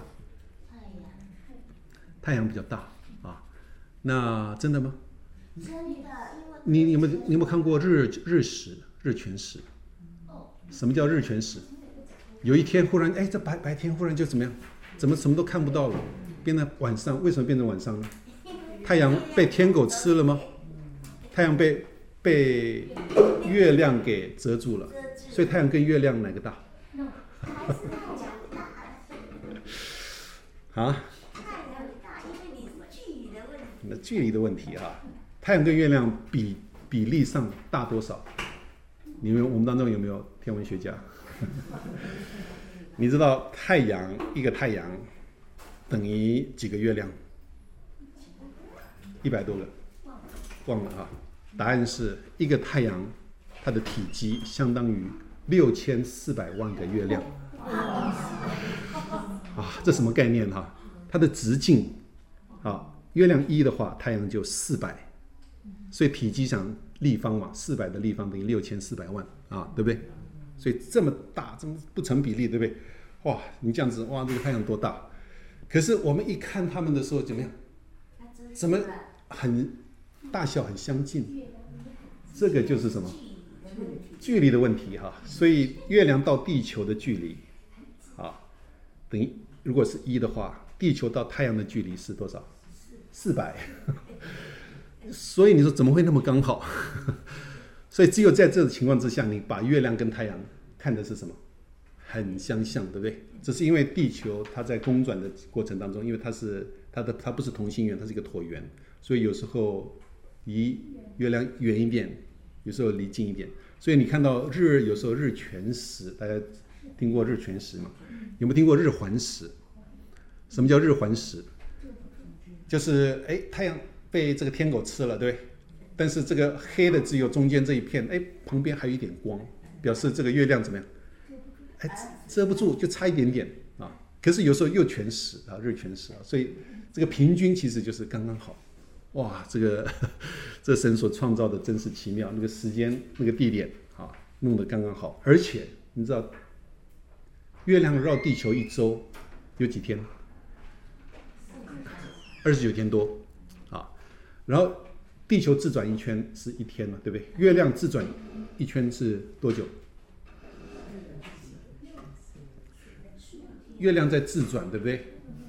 太阳比较大。那真的吗？ 真的， 你有没有看过日食、日全食？什么叫日全食？有一天忽然，哎，这白天忽然就怎么样？怎么什么都看不到了，变成晚上？为什么变成晚上呢？太阳被天狗吃了吗？太阳被月亮给遮住了，所以太阳跟月亮哪个大？啊？那距离的问题哈，太阳跟月亮比例上大多少？我们当中有没有天文学家？你知道一个太阳等于几个月亮？100多个，忘了哈。答案是一个太阳，它的体积相当于6400万个月亮。啊，这什么概念哈？它的直径啊。月亮1的话，太阳就400，所以体积上立方嘛，400的立方等于6400万啊，对不对？所以这么大，这么不成比例，对不对？哇，你这样子，哇，这个太阳多大？可是我们一看他们的时候，怎么样？怎么很大小很相近？这个就是什么？距离的问题哈。所以月亮到地球的距离啊，等于如果是1的话，地球到太阳的距离是多少？400，所以你说怎么会那么刚好？所以只有在这种情况之下，你把月亮跟太阳看的是什么？很相像，对不对？只是因为地球它在公转的过程当中，因为它不是同心圆，它是一个椭圆，所以有时候离月亮远一点，有时候离近一点。所以你看到有时候日全食，大家听过日全食吗？有没有听过日环食？什么叫日环食？就是太阳被这个天狗吃了，对不对？但是这个黑的只有中间这一片，旁边还有一点光，表示这个月亮怎么样？遮不住，就差一点点啊。可是有时候又全食啊，日全食啊，所以这个平均其实就是刚刚好。哇，这神所创造的真是奇妙，那个时间、那个地点啊，弄得刚刚好。而且你知道，月亮绕地球1周有几天？29天多啊。然后地球自转1圈是1天嘛，对不对？月亮自转1圈是多久？月亮在自转，对不对？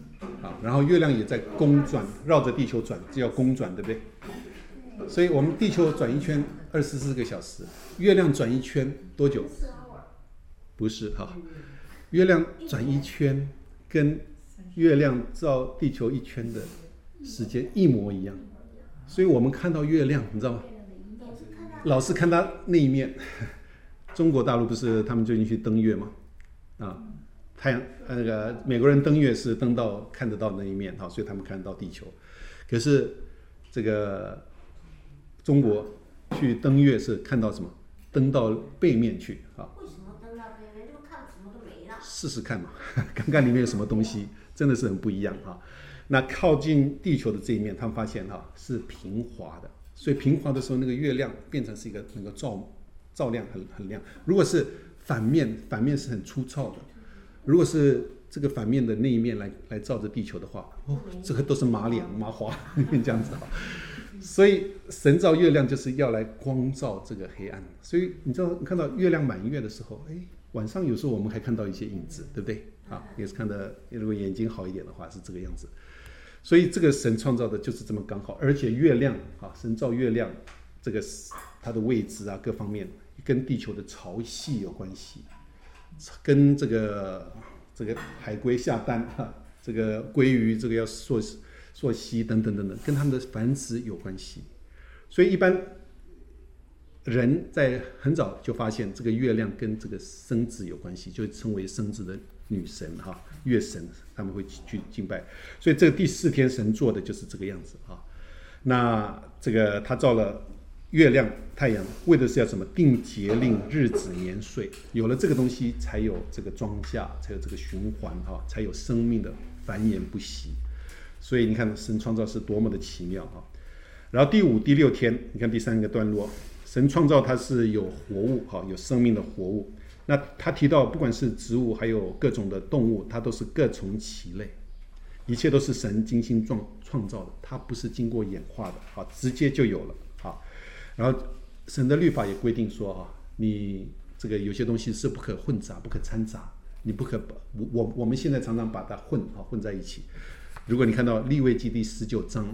啊，然后月亮也在公转，绕着地球转，这叫公转，对不对？所以我们地球转一圈24个小时，月亮转一圈多久？不是哈，月亮转一圈跟月亮照地球一圈的时间一模一样，所以我们看到月亮，你知道吗？老是看它那一面。中国大陆不是他们最近去登月吗？啊，太阳那个美国人登月是登到看得到那一面哈，所以他们看得到地球。可是这个中国去登月是看到什么？登到背面去啊。 为什么登到背面？就看什么都没了。 试试看嘛，看看里面有什么东西，真的是很不一样哈。那靠近地球的这一面，他们发现哈是平滑的，所以平滑的时候，那个月亮变成是一个能够照亮很亮。如果是反面是很粗糙的，如果是这个反面的那一面来照着地球的话，哦，这个都是麻脸麻花这样子哈。所以神造月亮就是要来光照这个黑暗。所以你知道看到月亮满月的时候，晚上有时候我们还看到一些影子，对不对？啊，也是看的，如果眼睛好一点的话是这个样子。所以这个神创造的就是这么刚好，而且月亮啊，神造月亮这个它的位置啊各方面跟地球的潮汐有关系，跟这个海龟下蛋这个鲑鱼这个要溯溪等等等等，跟它们的繁殖有关系。所以一般人在很早就发现这个月亮跟这个生殖有关系，就称为生殖的女神哈，月神，他们会去敬拜。所以这个第4天神做的就是这个样子哈。那这个他造了月亮、太阳，为的是要什么？定节令、日子、年岁。有了这个东西，才有这个庄稼，才有这个循环哈，才有生命的繁衍不息。所以你看神创造是多么的奇妙哈。然后第5、第6天，你看第3个段落，神创造它是有活物哈，有生命的活物。那他提到不管是植物还有各种的动物，它都是各从其类，一切都是神精心创造的，它不是经过演化的啊，直接就有了啊。然后神的律法也规定说啊，你这个有些东西是不可混杂、不可掺杂，你不可我们现在常常把它混在一起。如果你看到利未记第19章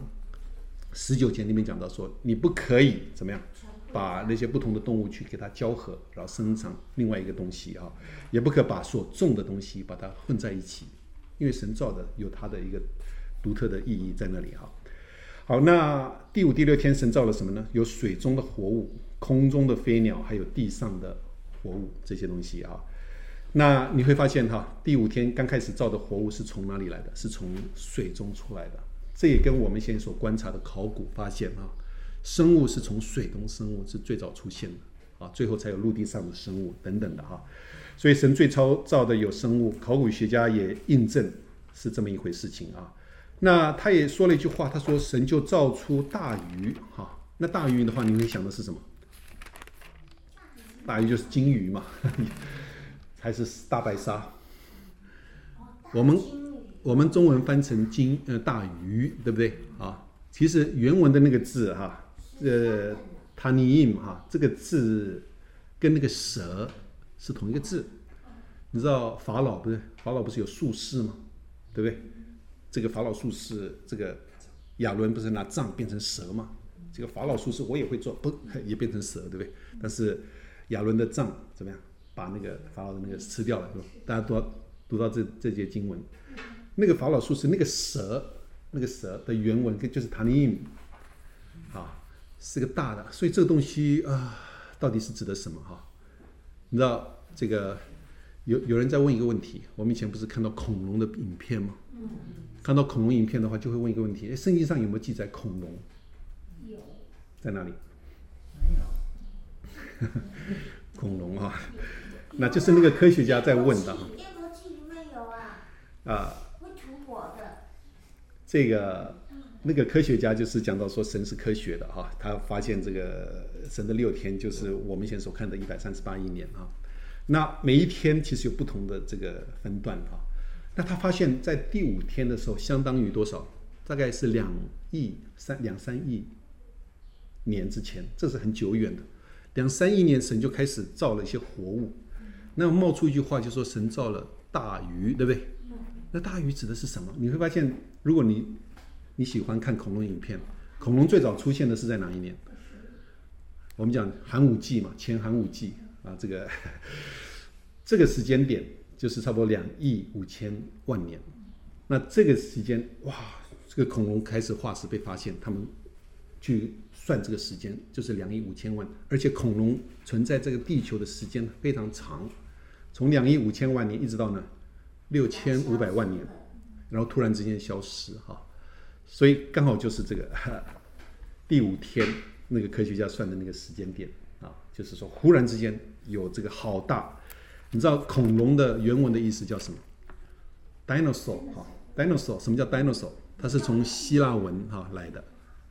19节里面讲到说，你不可以怎么样把那些不同的动物去给它交合，然后生长另外一个东西啊，也不可把所种的东西把它混在一起，因为神造的有它的一个独特的意义在那里哈。好，那第5、第6天神造了什么呢？有水中的活物、空中的飞鸟，还有地上的活物这些东西啊。那你会发现哈，第5天刚开始造的活物是从哪里来的？是从水中出来的。这也跟我们现在所观察的考古发现哈，生物是从水中生物是最早出现的啊，最后才有陆地上的生物等等的哈。所以神最初造的有生物，考古学家也印证是这么一回事情啊。那他也说了一句话，他说神就造出大鱼哈。那大鱼的话，你会想的是什么？大鱼就是金鱼嘛，还是大白鲨？我们中文翻成大鱼，对不对啊？其实原文的那个字哈，塔尼印哈，这个字跟那个蛇是同一个字。你知道法老不是有术士吗？对不对？这个法老术士，这个亚伦不是拿杖变成蛇吗？这个法老术士我也会做，不也变成蛇，对不对？但是亚伦的杖怎么样？把那个法老的那个吃掉了，大家读到这节经文，那个法老术士那个蛇的原文就是塔尼印啊，是个大的，所以这个东西啊，到底是指的什么哈？你知道这个有人在问一个问题，我们以前不是看到恐龙的影片吗？看到恐龙影片的话，就会问一个问题：圣经上有没有记载恐龙？ 有， 在哪里？恐龙啊，那就是那个科学家在问的。 烟火气里面有啊， 会吐火的。 这个那个科学家就是讲到说神是科学的哈，他发现这个神的6天就是我们现在所看的138亿年啊。那每一天其实有不同的这个分段啊。那他发现，在第5天的时候，相当于多少？大概是2、3亿年之前，这是很久远的。2、3亿年，神就开始造了一些活物。那冒出一句话，就说神造了大鱼，对不对？ 那大鱼指的是什么？你会发现，如果你喜欢看恐龙影片，恐龙最早出现的是在哪一年？我们讲寒武纪嘛，前寒武纪啊，这个时间点就是差不多2亿5千万年。那这个时间，哇，这个恐龙开始化石被发现，他们去算这个时间，就是2亿5千万，而且恐龙存在这个地球的时间非常长，从2亿5千万年一直到呢6500万年，然后突然之间消失哈，所以刚好就是这个第5天那个科学家算的那个时间点啊，就是说忽然之间有这个好大，你知道恐龙的原文的意思叫什么 ？dinosaur 哈 ，dinosaur 什么叫 dinosaur？ 它是从希腊文哈来的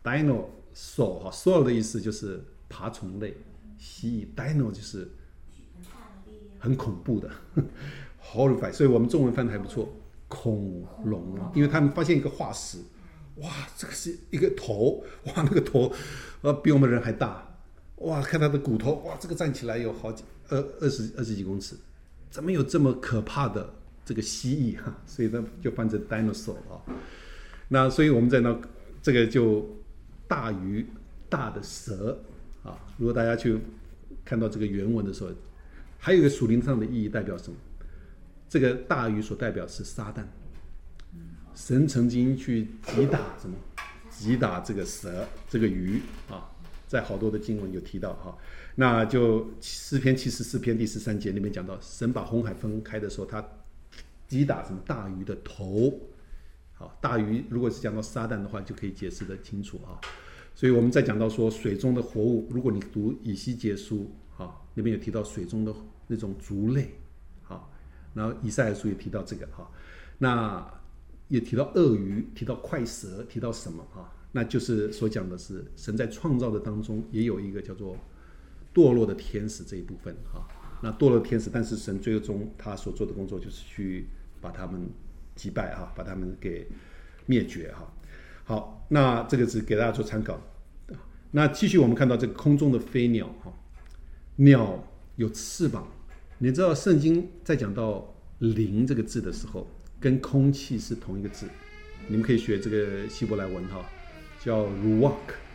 ，dinosaur 哈 ，saur 的意思就是爬虫类，蜥蜴 ，dino 就是很恐怖的，horrify， 所以我们中文翻的还不错，恐龙啊，因为他们发现一个化石。哇，这个是一个头，哇，那个头，比我们人还大，哇，看它的骨头，哇，这个站起来有好几二十几公尺，怎么有这么可怕的这个蜥蜴哈？所以呢，就翻成 dinosaur 啊。那所以我们在那这个就大于大的蛇啊。如果大家去看到这个原文的时候，还有一个属灵上的意义代表什么？这个大鱼所代表是撒旦。神曾经去击打什么？击打这个蛇，这个鱼啊，在好多的经文有提到哈。那就诗篇74篇第13节那边讲到，神把红海分开的时候，他击打什么大鱼的头。好，大鱼如果是讲到撒旦的话，就可以解释得清楚啊。所以我们再讲到说水中的活物，如果你读以西结书啊，那边有提到水中的那种族类，好，然后以赛亚书也提到这个哈。那也提到鳄鱼，提到快蛇，提到什么啊？那就是所讲的是神在创造的当中也有一个叫做堕落的天使这一部分哈。那堕落的天使，但是神最终他所做的工作就是去把他们击败哈，把他们给灭绝哈。好，那这个只给大家做参考。那继续我们看到这个空中的飞鸟哈，鸟有翅膀，你知道圣经在讲到灵这个字的时候，跟空气是同一个字，你们可以学这个希伯来文哈，叫 ruach。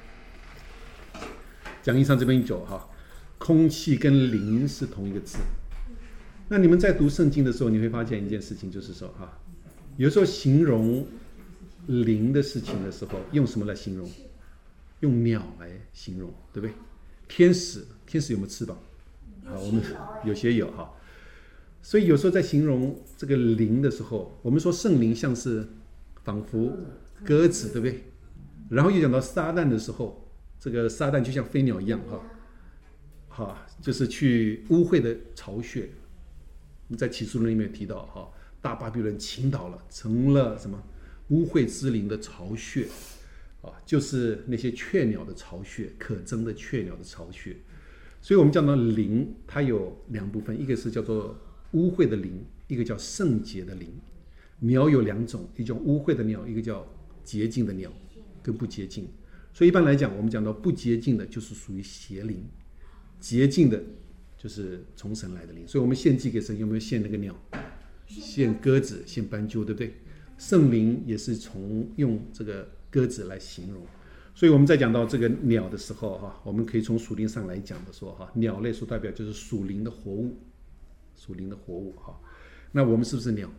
讲义上这边有哈，空气跟灵是同一个字。那你们在读圣经的时候，你会发现一件事情，就是说哈，有时候形容灵的事情的时候，用什么来形容？用鸟来形容，对不对？天使有没有翅膀？好，我们有些有哈。所以有时候在形容这个灵的时候，我们说圣灵像是仿佛鸽子，对不对？然后又讲到撒旦的时候，这个撒旦就像飞鸟一样哈，就是去污秽的巢穴。在启示录里面提到哈，大巴比伦倾倒了，成了什么污秽之灵的巢穴啊，就是那些雀鸟的巢穴，可憎的雀鸟的巢穴。所以我们讲到灵，它有2部分，一个是叫做污秽的灵，一个叫圣洁的灵。鸟有2种，一种污秽的鸟，一个叫洁净的鸟，跟不洁净。所以一般来讲，我们讲到不洁净的，就是属于邪灵；洁净的，就是从神来的灵。所以我们献祭给神，有没有献那个鸟？献鸽子，献斑鸠，对不对？圣灵也是从用这个鸽子来形容。所以我们在讲到这个鸟的时候哈，我们可以从属灵上来讲的说哈，鸟类所代表就是属灵的活物。属灵的活物哈，那我们是不是鸟？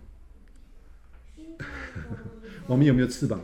我们有没有翅膀？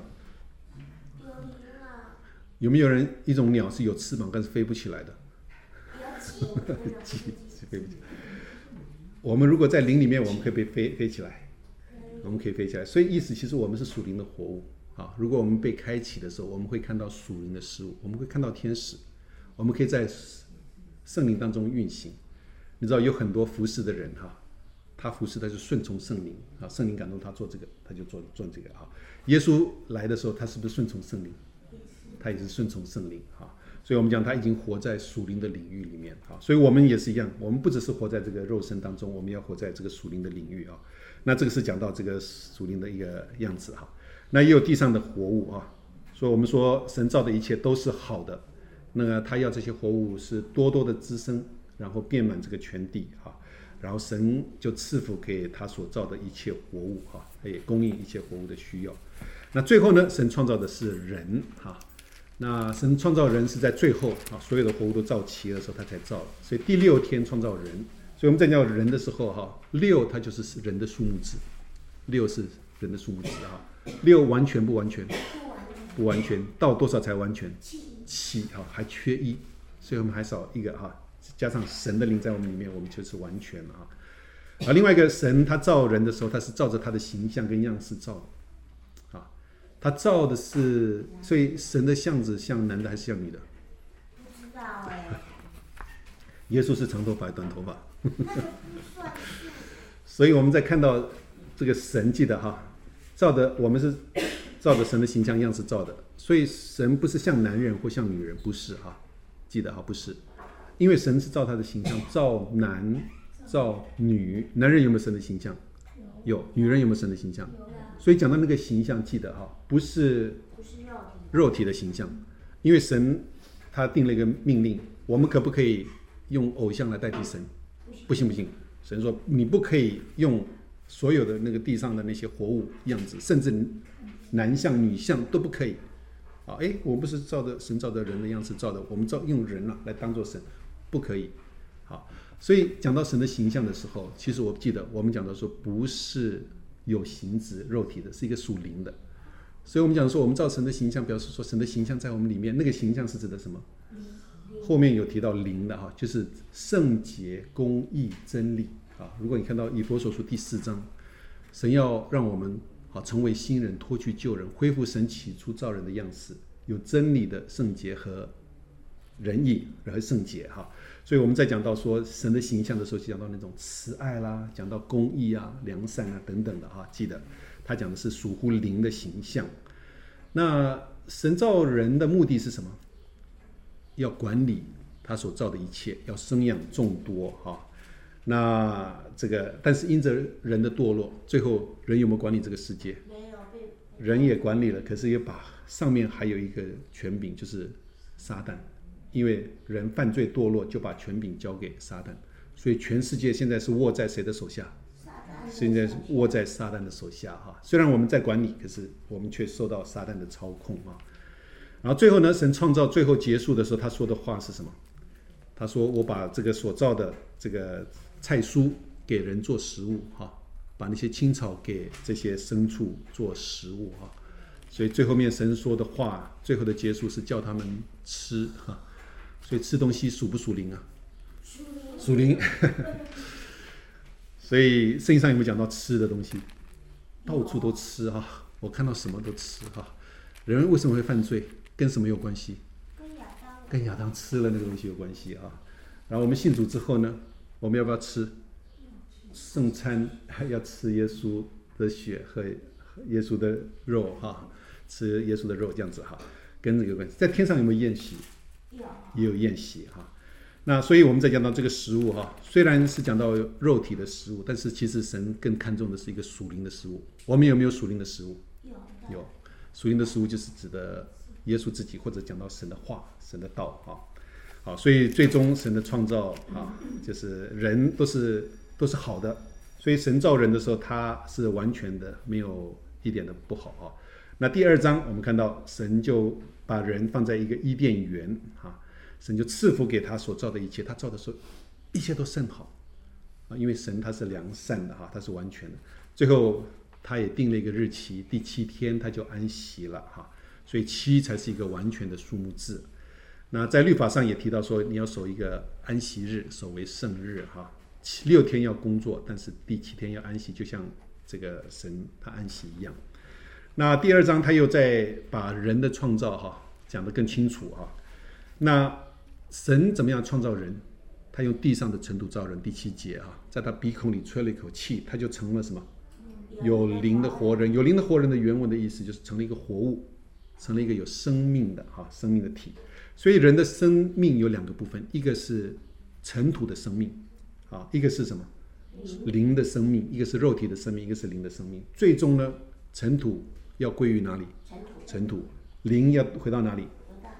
有没有人一种鸟是有翅膀但是飞不起来的？鸡飞不起来。我们如果在灵里面，我们可以飞起来，我们可以飞起来。所以意思其实我们是属灵的活物啊。如果我们被开启的时候，我们会看到属灵的事物，我们会看到天使，我们可以在圣灵当中运行。你知道有很多服侍的人哈，他服侍他是顺从圣灵啊，圣灵感动他做这个，他就做这个啊。耶稣来的时候，他是不是顺从圣灵？他也是顺从圣灵啊。所以我们讲他已经活在属灵的领域里面啊。所以我们也是一样，我们不只是活在这个肉身当中，我们要活在这个属灵的领域啊。那这个是讲到这个属灵的一个样子哈。那也有地上的活物啊。所以我们说神造的一切都是好的，那他要这些活物是多多的滋生，然后遍满这个全地啊。 然后神就赐福给他所造的一切活物哈，他也供应一切活物的需要。那最后呢，神创造的是人哈。那神创造人是在最后啊，所有的活物都造齐的时候他才造，所以第6天创造人。所以我们在讲人的时候哈，6它就是人的数目字，6是人的数目字哈。6完全不完全？不完全。到多少才完全？7哈，还缺1，所以我们还少一个哈。加上神的灵在我们里面，我们就是完全了哈。另外一个神他造人的时候，他是照着他的形象跟样式造的啊。他造的是，所以神的像子像男的还是像女的？ 不知道哎。 耶稣是长头发还是短头发？所以我们在看到这个神，记得哈，造的我们是照着神的形象样式造的，所以神不是像男人或像女人，不是哈，记得哈，不是，因为神是照他的形象，造男造女，男人有没有神的形象？有。女人有没有神的形象？所以讲到那个形象，记得哈，不是肉体的形象，因为神他定了一个命令，我们可不可以用偶像来代替神？不行不行，神说你不可以用所有的那个地上的那些活物样子，甚至男像女像都不可以。啊，哎，我不是照着神照着人的样式造的，我们用人来当做神，不可以。好，所以讲到神的形象的时候，其实我记得我们讲到说不是有形质肉体的，是一个属灵的。所以我们讲说我们照神的形象，表示说神的形象在我们里面，那个形象是指的什么？后面有提到灵的哈，就是圣洁、公义、真理啊。如果你看到以弗所书第4章，神要让我们成为新人，脱去旧人，恢复神起初造人的样式，有真理的圣洁和仁义和圣洁哈。所以我们在讲到说神的形象的时候，就讲到那种慈爱啦，讲到公义啊、良善啊等等的哈。记得他讲的是属乎灵的形象。那神造人的目的是什么？要管理他所造的一切，要生养众多哈。那这个，但是因着人的堕落，最后人有没有管理这个世界？没有，人也管理了，可是也把上面还有一个权柄，就是撒旦。因为人犯罪堕落，就把权柄交给撒旦，所以全世界现在是握在谁的手下？现在是握在撒旦的手下哈。虽然我们在管理，可是我们却受到撒旦的操控啊。然后最后呢，神创造最后结束的时候，他说的话是什么？他说：“我把这个所造的这个菜蔬给人做食物哈，把那些青草给这些牲畜做食物哈。”所以最后面神说的话，最后的结束是叫他们吃哈。所以吃东西属不属灵啊？属灵。所以圣经上有没有讲到吃的东西？到处都吃哈，我看到什么都吃哈。人为什么会犯罪？跟什么有关系？跟亚当吃了那个东西有关系啊。然后我们信主之后呢，我们要不要吃圣餐？要吃耶稣的血和耶稣的肉哈，吃耶稣的肉这样子哈，跟这个有关系。在天上有没有宴席？也有宴席哈。那所以我们在讲到这个食物哈，虽然是讲到肉体的食物，但是其实神更看重的是一个属灵的食物。我们有没有属灵的食物？有。属灵的食物就是指的耶稣自己，或者讲到神的话、神的道哈。好，所以最终神的创造啊，就是人都是好的。所以神造人的时候，他是完全的，没有一点的不好啊。那第2章我们看到神就把人放在一个伊甸园啊，神就赐福给他所造的一切，他造的时候一切都甚好啊，因为神他是良善的哈，他是完全的。最后他也定了一个日期，第7天他就安息了哈，所以7才是一个完全的数目字。那在律法上也提到说，你要守一个安息日，守为圣日哈。6天要工作，但是第7天要安息，就像这个神他安息一样。那第2章他又在把人的创造哈讲得更清楚哈。那神怎么样创造人？他用地上的尘土造人，第7节哈，在他鼻孔里吹了一口气，他就成了什么？有灵的活人。有灵的活人的原文的意思就是成了一个活物，成了一个有生命的哈生命的体。所以人的生命有2个部分，一个是尘土的生命啊，一个是什么？灵的生命，一个是肉体的生命，一个是灵的生命。最终呢，尘土要归于哪里？尘土。灵要回到哪里？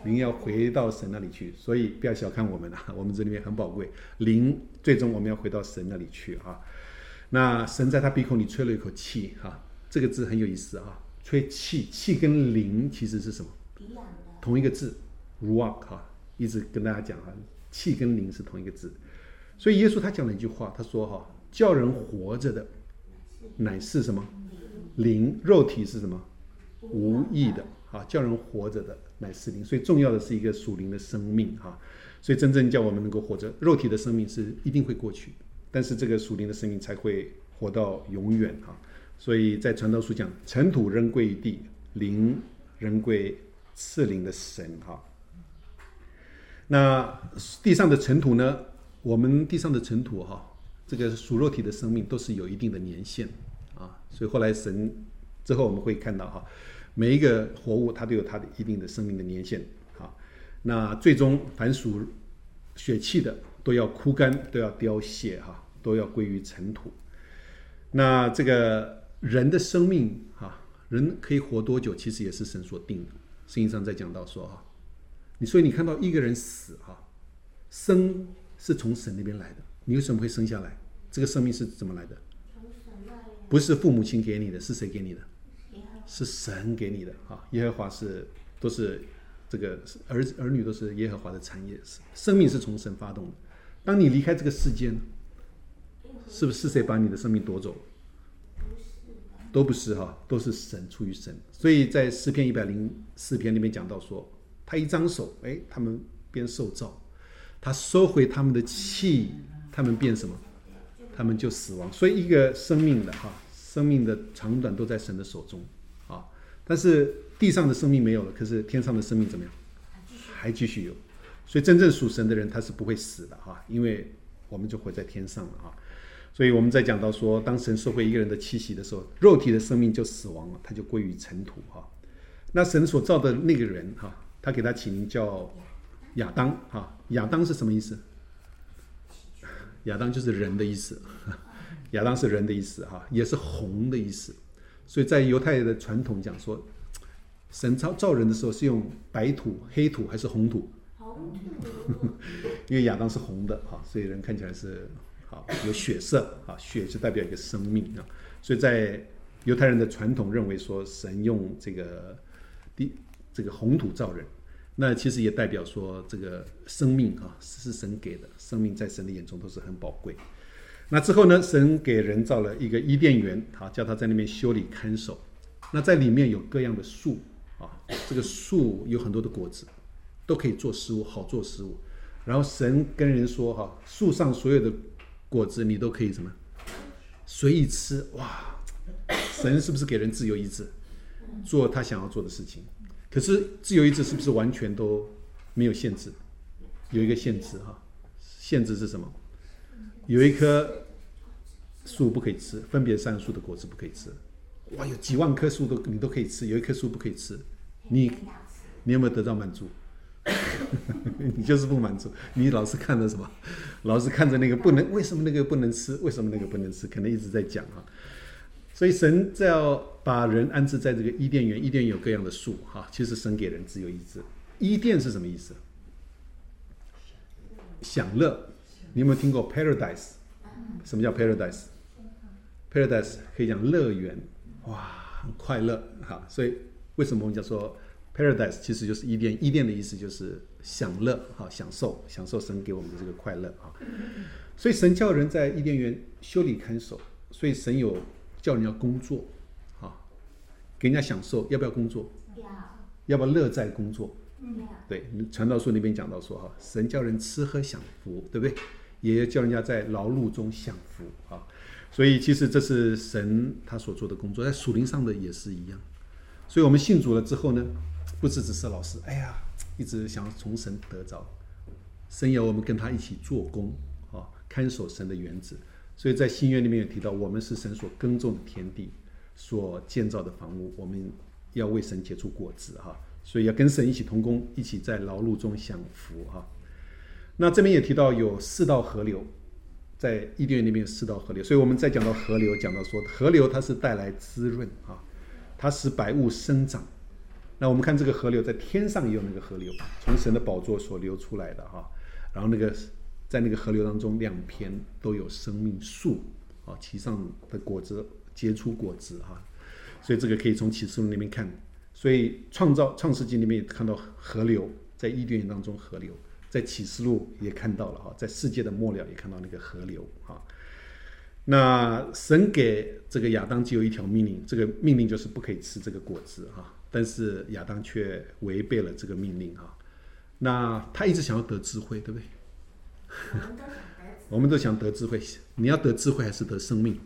灵要回到神那里去，所以不要小看我们啊，我们这里面很宝贵。灵最终我们要回到神那里去啊。那神在他鼻孔里吹了一口气啊，这个字很有意思啊，吹气，气跟灵其实是什么？同一个字 ruach 啊，一直跟大家讲啊，气跟灵是同一个字。所以耶稣他讲了一句话，他说哈，叫人活着的乃是什么？灵，肉体是什么？无益的啊，叫人活着的乃是灵。所以重要的是一个属灵的生命哈。所以真正叫我们能够活着，肉体的生命是一定会过去，但是这个属灵的生命才会活到永远哈。所以在传道书讲，尘土仍归于地，灵仍归赐灵的神哈。那地上的尘土呢？我们地上的尘土哈，这个属肉体的生命都是有一定的年限啊。所以后来神之后我们会看到哈，每一个活物它都有它的一定的生命的年限啊。那最终凡属血气的都要枯干，都要凋谢哈，都要归于尘土。那这个人的生命哈，人可以活多久，其实也是神所定的。圣经上在讲到说哈，所以你看到一个人死哈，生是从神那边来的，你为什么会生下来？这个生命是怎么来的？不是父母亲给你的，是谁给你的？是神给你的啊！耶和华都是这个儿女都是耶和华的产业，生命是从神发动的。当你离开这个世界，是不是谁把你的生命夺走？都不是哈，都是神，出于神。所以在诗篇104篇里面讲到说，他一张手，他们便受造。他收回他们的气，他们变什么？他们就死亡。所以一个生命的长短都在神的手中啊。但是地上的生命没有了，可是天上的生命怎么样？还继续有。所以真正属神的人他是不会死的哈，因为我们就活在天上了哈。所以我们在讲到说，当神收回一个人的气息的时候，肉体的生命就死亡了，他就归于尘土哈。那神所造的那个人哈，他给他起名叫亚当哈。亚当是什么意思？亚当就是人的意思，亚当是人的意思哈，也是红的意思。所以在犹太的传统讲说，神造人的时候是用白土、黑土还是红土？红土。因为亚当是红的哈，所以人看起来是好有血色啊，血就代表一个生命啊。所以在犹太人的传统认为说，神用这个红土造人。那其实也代表说，这个生命是神给的，生命在神的眼中都是很宝贵。那之后呢，神给人造了一个伊甸园，叫他在那边修理看守。那在里面有各样的树这个树有很多的果子，都可以做食物，好做食物。然后神跟人说树上所有的果子你都可以什么随意吃。哇，神是不是给人自由意志，做他想要做的事情？可是自由意志是不是完全都没有限制？有一个限制哈，限制是什么？有一棵树不可以吃，分别善恶树的果子不可以吃。哇，有几万棵树你都可以吃，有一棵树不可以吃，你有没有得到满足？你就是不满足，你老是看着什么？老是看着那个不能，为什么那个不能吃？为什么那个不能吃？可能一直在讲啊。所以神在要把人安置在这个伊甸园，伊甸园有各样的树哈，其实神给人自由意志。伊甸是什么意思？享乐。你有没有听过 paradise？ 什么叫 paradise？paradise 可以讲乐园，哇，很快乐哈。所以为什么我们讲说 paradise 其实就是伊甸？伊甸的意思就是享乐哈，享受神给我们的这个快乐哈。所以神叫人在伊甸园修理看守，所以神有叫人要工作，给人家享受，要不要工作？要不要乐在工作？对，传道书那边讲到说神叫人吃喝享福，对不对？也叫人家在劳碌中享福所以其实这是神他所做的工作，在属灵上的也是一样。所以我们信主了之后呢，不只是老师，一直想要从神得着，神要我们跟他一起做工看守神的园子。所以在新约里面有提到，我们是神所耕种的田地，所建造的房屋，我们要为神结出果子所以要跟神一起同工，一起在劳碌中享福那这边也提到有4道河流，在伊甸园里面有4道河流。所以我们在讲到河流，讲到说河流它是带来滋润它使百物生长那我们看这个河流，在天上也有那个河流，从神的宝座所流出来的哈。然后在那个河流当中，两边都有生命树啊，其上的果子结出果子哈。所以这个可以从启示录那边看。所以创世纪里面也看到河流，在伊甸园当中河流，在启示录也看到了哈，在世界的末了也看到那个河流哈。那神给这个亚当只有一条命令，这个命令就是不可以吃这个果子哈。但是亚当却违背了这个命令哈。那他一直想要得智慧，对不对？我们都想得智慧。你要得智慧还是得生命？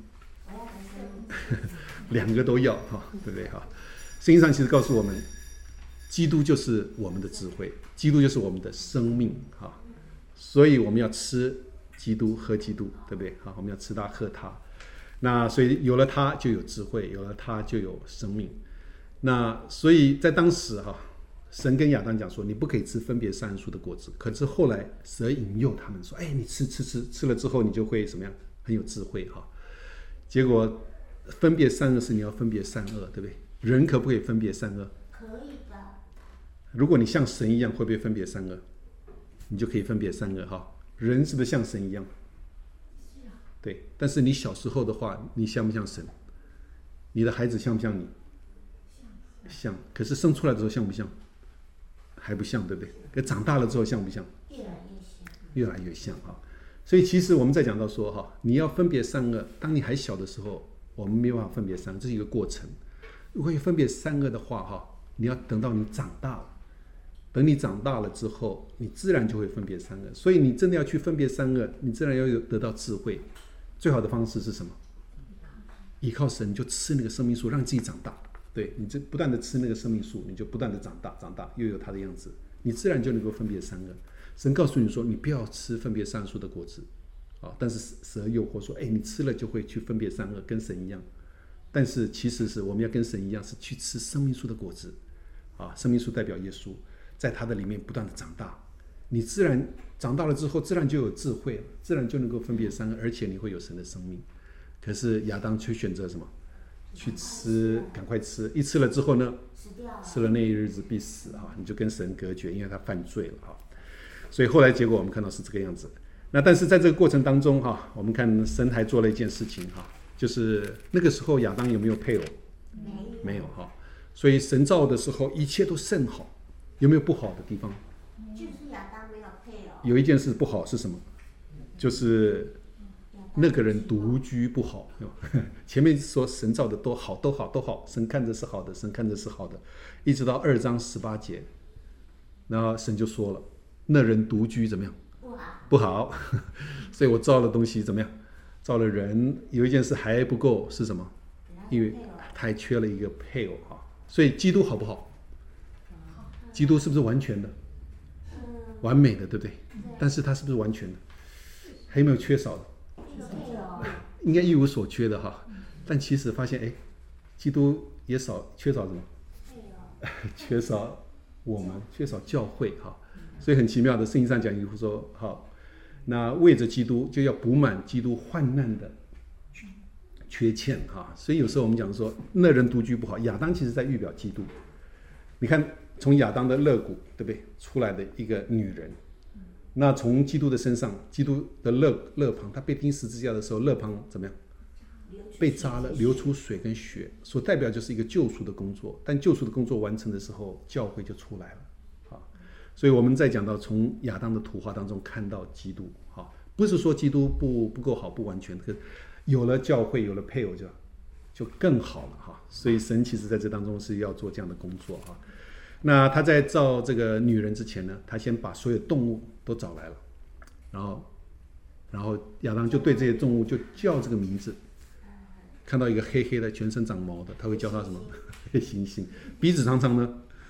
两个都要哈，对不对哈？圣经上其实告诉我们，基督就是我们的智慧，基督就是我们的生命哈。所以我们要吃基督，喝基督，对不对？好，我们要吃它，喝它。那所以有了它就有智慧，有了它就有生命。那所以在当时哈，神跟亚当讲说，你不可以吃分别善恶树的果子。可是后来蛇引诱他们说，哎，你吃了之后，你就会怎么样？很有智慧哈。结果分别善恶是你要分别善恶，对不对？人可不可以分别善恶？ 可以的。 如果你像神一样，会不会分别善恶？你就可以分别善恶哈。人是不是像神一样？ 是啊。 对，但是你小时候的话，你像不像神？你的孩子像不像你？像。可是生出来的时候像不像？还不像，对不对？可长大了之后像不像？ 越来越像。 越来越像哈。所以其实我们在讲到说哈，你要分别善恶，当你还小的时候，我们没有办法分别善恶，这是一个过程。如果要分别善恶的话哈，你要等到你长大了，等你长大了之后，你自然就会分别善恶。所以你真的要去分别善恶，你自然要得到智慧。最好的方式是什么？依靠神，就吃那个生命树，让自己长大。对，你这不断的吃那个生命树，你就不断的长大，又有它的样子，你自然就能够分别善恶。神告诉你说，你不要吃分别善恶树的果子，但是蛇诱惑说，哎，你吃了就会去分别善恶，跟神一样。但是其实是我们要跟神一样，是去吃生命树的果子，生命树代表耶稣，在他的里面不断的长大，你自然长大了之后，自然就有智慧了，自然就能够分别善恶，而且你会有神的生命。可是亚当却选择什么？去吃，赶快吃，一吃了之后呢，吃了那一日子必死你就跟神隔绝，因为他犯罪了所以后来结果我们看到是这个样子。那但是在这个过程当中我们看神还做了一件事情就是那个时候亚当有没有配偶？没有所以神造的时候一切都甚好，有没有不好的地方？ 就是亚当没有配偶。 有一件事不好是什么？就是那个人独居不好。前面说神造的都好，都好，都好，神看着是好的，神看着是好的，一直到2章18节，然后神就说了，那人独居怎么样？不好。所以我造了东西怎么样？造了人，有一件事还不够是什么？因为他还缺了一个配偶所以基督好不好？基督是不是完全的？完美的，对不对？但是他是不是完全的？还有没有缺少的？应该一无所缺的但其实发现基督也缺少什么？缺少我们，缺少教会所以很奇妙的，圣经上讲一句说那为着基督就要补满基督患难的缺欠所以有时候我们讲说那人独居不好，亚当其实在预表基督。你看从亚当的肋骨，对不对，出来的一个女人，那从基督的身上，基督的肋旁，他被钉十字架的时候，肋旁怎么样？被扎了，流出水跟血，所代表就是一个救赎的工作。但救赎的工作完成的时候，教会就出来了所以我们在讲到从亚当的图画当中看到基督不是说基督不够好不完全，可是有了教会，有了配偶就更好了所以神其实在这当中是要做这样的工作那他在造这个女人之前呢，他先把所有动物都找来了，然后亚当就对这些动物就叫这个名字。看到一个黑黑的全身长毛的，他会叫它什么？黑猩猩。鼻子长长的，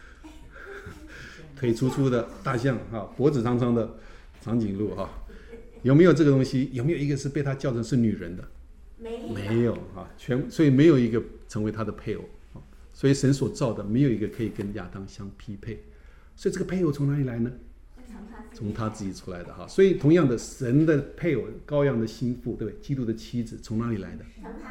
腿粗粗的大象脖子长长的长颈鹿有没有这个东西？有没有一个是被他叫成是女人的？没有所以没有一个成为他的配偶所以神所造的没有一个可以跟亚当相匹配。所以这个配偶从哪里来呢？从他自己出来的所以同样的，神的配偶，羔羊的心腹，对不对？基督的妻子从哪里来的？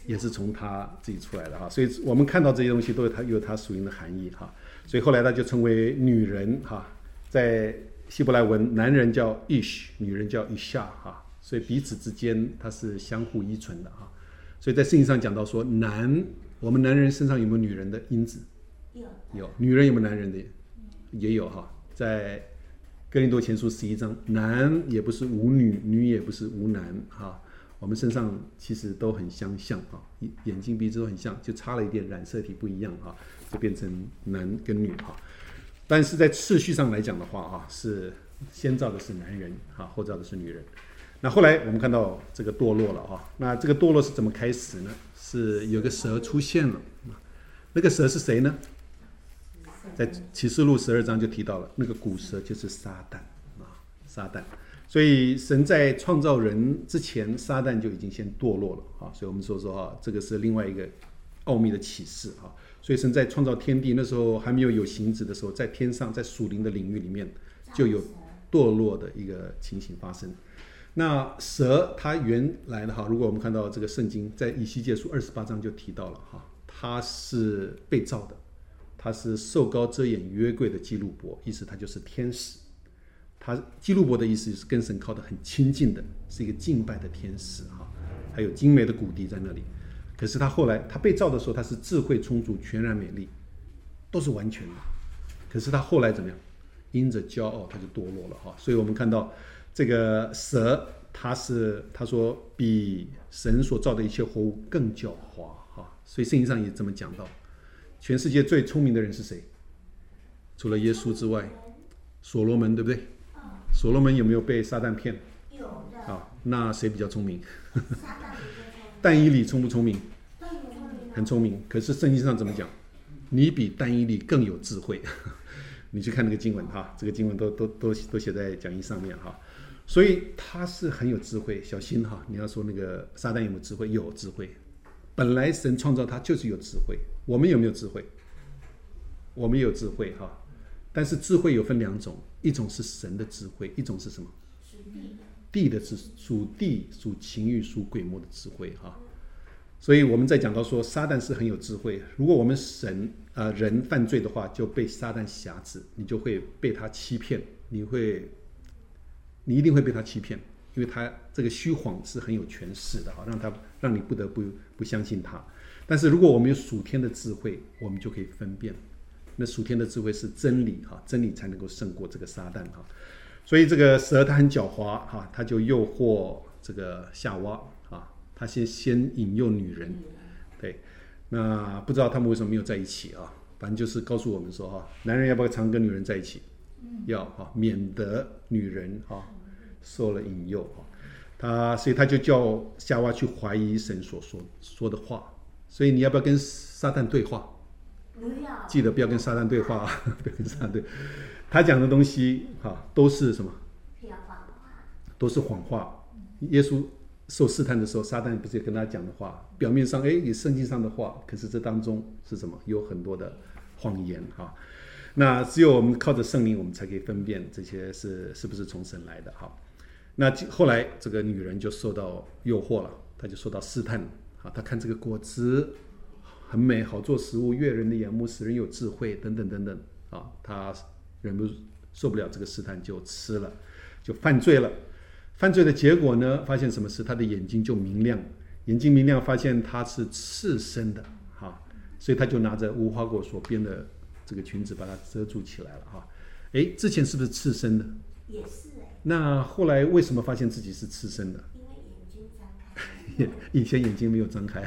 也是从他自己出来的哈。所以我们看到这些东西都有它属灵的含义哈。所以后来他就称为女人哈，在希伯来文，男人叫 ish， 女人叫 isha 哈，所以彼此之间它是相互依存的哈。所以在圣经上讲到说，我们男人身上有没有女人的因子？有。女人有没有男人的？也有哈。在哥林多前书11章，男也不是无女，女也不是无男哈。我们身上其实都很相像哈，眼睛鼻子都很像，就差了一点染色体不一样哈，就变成男跟女哈。但是在次序上来讲的话哈，是先造的是男人哈，后造的是女人。那后来我们看到这个堕落了哈，那这个堕落是怎么开始呢？是有个蛇出现了，那个蛇是谁呢？在启示录12章就提到了，那个古蛇就是撒旦啊，撒旦。所以神在创造人之前，撒旦就已经先堕落了啊。所以我们说啊，这个是另外一个奥秘的启示啊。所以神在创造天地那时候还没有形质的时候，在天上，在属灵的领域里面就有堕落的一个情形发生。那蛇它原来的哈，如果我们看到这个圣经在以西结书28章就提到了哈，它是被造的，它是受膏遮掩约柜的基路伯，意思它就是天使。他基路伯的意思是跟神靠得很亲近的，是一个敬拜的天使哈，还有精美的骨笛在那里。可是他后来他被造的时候，他是智慧充足、全然美丽，都是完全的。可是他后来怎么样？因着骄傲，他就堕落了哈。所以我们看到这个蛇，他说比神所造的一切活物更狡猾哈。所以圣经上也这么讲到，全世界最聪明的人是谁？除了耶稣之外，所罗门，对不对？所罗门有没有被撒旦骗？ 有的。 啊，那谁比较聪明？但以理聪不聪明？很聪明。可是圣经上怎么讲？你比但以理更有智慧。你去看那个经文哈，这个经文都写在讲义上面哈。所以他是很有智慧，小心哈！你要说那个撒旦有没有智慧？有智慧。本来神创造他就是有智慧。我们有没有智慧？我们也有智慧哈。但是智慧有分两种，一种是神的智慧，一种是什么？地的智，属地、属情欲、属鬼魔的智慧哈。所以我们在讲到说，撒旦是很有智慧。如果我们人犯罪的话，就被撒旦辖制，你就会被他欺骗，你一定会被他欺骗，因为他这个虚谎是很有权势的哈，让你不得不相信他。但是如果我们有属天的智慧，我们就可以分辨。那属天的智慧是真理哈，真理才能够胜过这个撒旦哈。所以这个蛇它很狡猾哈，它就诱惑这个夏娃啊，它先引诱女人，对。那不知道他们为什么没有在一起啊？反正就是告诉我们说哈，男人要不要常跟女人在一起？要哈，免得女人哈受了引诱哈。所以他就叫夏娃去怀疑神所说的话。所以你要不要跟撒旦对话？ 不要， 记得不要跟撒旦对话，不要跟撒旦对。他讲的东西哈都是什么？都是谎话。耶稣受试探的时候，撒旦不是跟他讲的话，表面上有圣经上的话，可是这当中是什么？有很多的谎言哈。那只有我们靠着圣灵，我们才可以分辨这些是不是从神来的哈。那后来这个女人就受到诱惑了，她就受到试探啊。她看这个果子很美，好做食物，悦人的眼目，使人有智慧，等等等等啊。她受不了这个试探，就吃了，就犯罪了。犯罪的结果呢？发现什么事？她的眼睛就明亮，眼睛明亮，发现她是赤身的哈，所以她就拿着无花果所编的这个裙子把它遮住起来了哈。之前是不是赤身的？ 也是那后来为什么发现自己是赤身的？ 因为眼睛张开。 以前眼睛没有张开。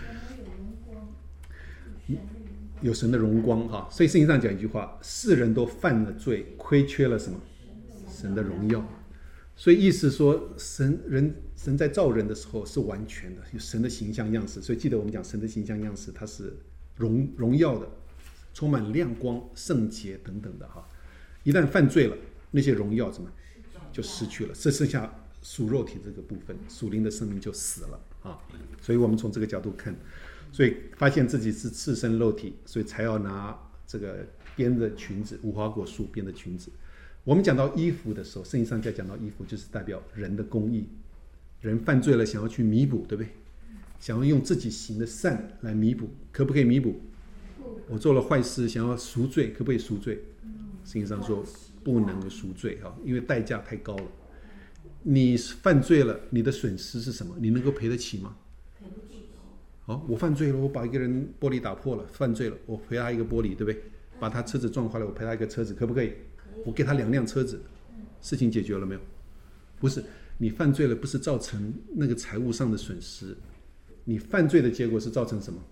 有神的荣光哈，所以圣经上讲一句话：世人都犯了罪，亏缺了什么？神的荣耀。所以意思说，神在造人的时候是完全的，有神的形象样式。所以记得我们讲神的形象样式，它是荣耀的，充满亮光、圣洁等等的哈。一旦犯罪了，那些荣耀怎么就失去了？只剩下属肉体这个部分，属灵的生命就死了啊。所以我们从这个角度看。所以发现自己是赤身肉体，所以才要拿这个编的裙子，无花果树编的裙子。我们讲到衣服的时候，圣经上在讲到衣服，就是代表人的公义。人犯罪了，想要去弥补，对不对？ 想要用自己行的善来弥补，可不可以弥补？我做了坏事，想要赎罪，可不可以赎罪？圣经上说不能够赎罪哈，因为代价太高了。你犯罪了，你的损失是什么？你能够赔得起吗？ 赔不起。 好，我犯罪了，我把一个人玻璃打破了，犯罪了，我赔他一个玻璃，对不对？把他车子撞坏了，我赔他一个车子，可不可以？我给他2辆车子，事情解决了没有？不是，你犯罪了，不是造成那个财务上的损失，你犯罪的结果是造成什么？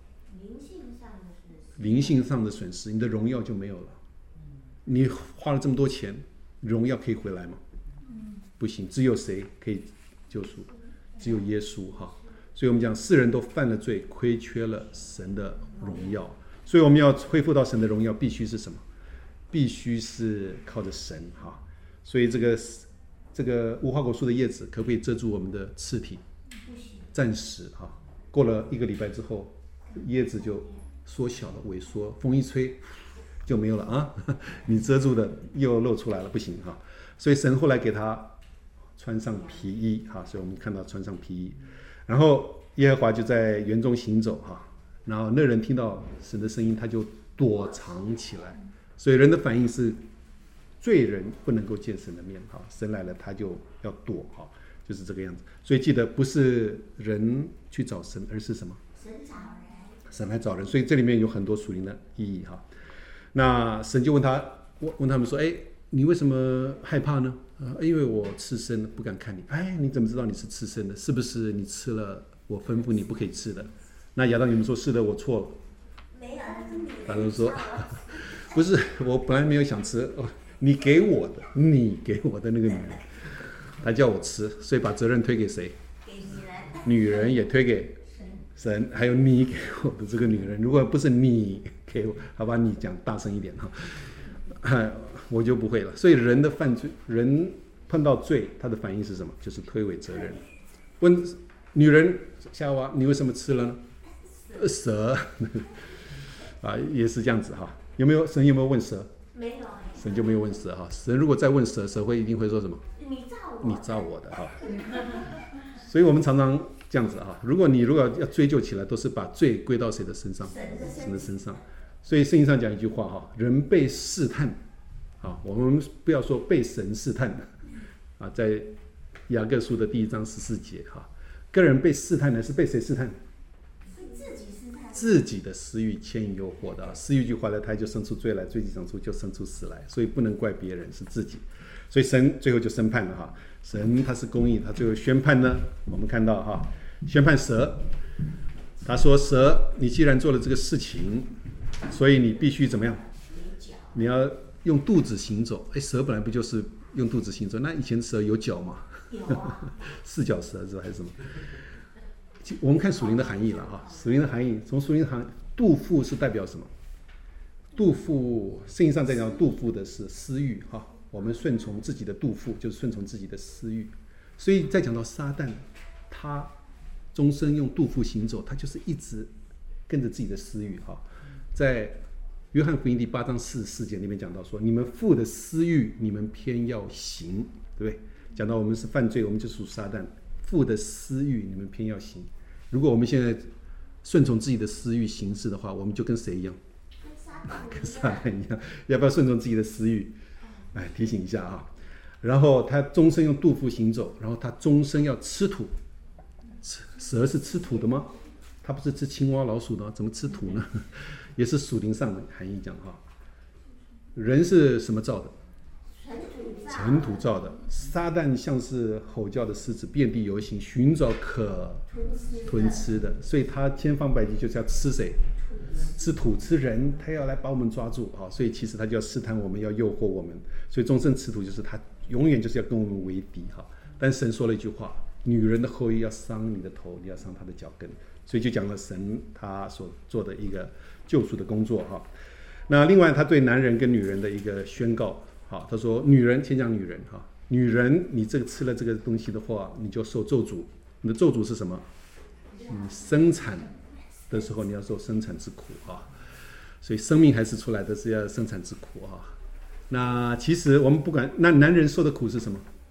灵性上的损失，你的荣耀就没有了。你花了这么多钱，荣耀可以回来吗？不行，只有谁可以救赎？只有耶稣哈。所以我们讲，世人都犯了罪，亏缺了神的荣耀。所以我们要恢复到神的荣耀，必须是什么？必须是靠着神哈。所以这个无花果树的叶子可不可以遮住我们的肢体？暂时哈，过了1个礼拜之后，叶子就缩小了、萎缩，风一吹就没有了啊！你遮住的又露出来了，不行哈。所以神后来给他穿上皮衣哈，所以我们看到穿上皮衣，然后耶和华就在园中行走哈，然后那人听到神的声音，他就躲藏起来。所以人的反应是，罪人不能够见神的面哈，神来了他就要躲哈，就是这个样子。所以记得不是人去找神，而是什么？神来找人。所以这里面有很多属灵的意义哈。那神就问他们说：“哎，你为什么害怕呢？因为我赤身不敢看你。哎，你怎么知道你是赤身的？是不是你吃了我吩咐你不可以吃的？”那亚当你们说：“是的，我错了。” 没有，那是你。 他就说：“不是，我本来没有想吃，你给我的那个女人，她叫我吃，所以把责任推给谁？ 给你了。 女人也推给神，还有你给我的这个女人。如果不是你给我，好吧，你讲大声一点哈，我就不会了。所以人的犯罪，人碰到罪，他的反应是什么？就是推诿责任。问女人夏娃，你为什么吃了呢？蛇啊，也是这样子哈。神有没有问蛇？ 没有。 神就没有问蛇哈。神如果再问蛇，蛇一定会说什么？ 你造我的哈。所以我们常常这样子哈。如果要追究起来，都是把罪归到谁的身上？神的身上。所以圣经上讲一句话哈：人被试探，啊，我们不要说被神试探啊，在雅各书的第1章14节哈，个人被试探呢是被谁试探？自己的私欲牵引诱惑的，私欲就怀了胎，就生出罪来，罪既长出，就生出死来，所以不能怪别人，是自己。所以神最后就审判了哈。神他是公义，他最后宣判呢，我们看到哈，宣判蛇，他说蛇，你既然做了这个事情，所以你必须怎么样？你要用肚子行走。哎，蛇本来不就是用肚子行走？那以前蛇有脚吗？ 有四脚蛇是吧？还是什么？我们看属灵的含义了哈，属灵的含义，从属灵的含义，肚腹是代表什么？肚腹，圣经上在讲肚腹的是私欲哈，我们顺从自己的肚腹，就是顺从自己的私欲。所以再讲到撒旦，他终身用肚腹行走，他就是一直跟着自己的私欲哈。在约翰福音第8章44节里面讲到说，你们父的私欲，你们偏要行，对不对？讲到我们是犯罪，我们就属撒旦。父的私欲，你们偏要行。如果我们现在顺从自己的私欲行事的话，我们就跟谁一样？跟撒旦一样。要不要顺从自己的私欲？哎，提醒一下啊。然后他终身用肚腹行走，然后他终身要吃土。蛇是吃土的吗？他不是吃青蛙、老鼠的，怎么吃土呢？也是属灵上的含义讲哈。人是什么造的？尘土造的。撒旦像是吼叫的狮子，遍地游行，寻找可吞吃的。所以他千方百计就是要吃谁？吃土，吃人，他要来把我们抓住啊！所以其实他就要试探我们，要诱惑我们。所以终身吃土就是他永远就是要跟我们为敌哈。但神说了一句话：女人的后裔要伤你的头，你要伤她的脚跟。所以就讲了神他所做的一个救赎的工作哈。那另外他对男人跟女人的一个宣告。好，他说女人，先讲女人哈，女人，你这个吃了这个东西的话，你就受咒诅。你的咒诅是什么？生产的时候你要受生产之苦啊。所以生命还是出来的是要生产之苦啊。那其实我们不管，那男人受的苦是什么？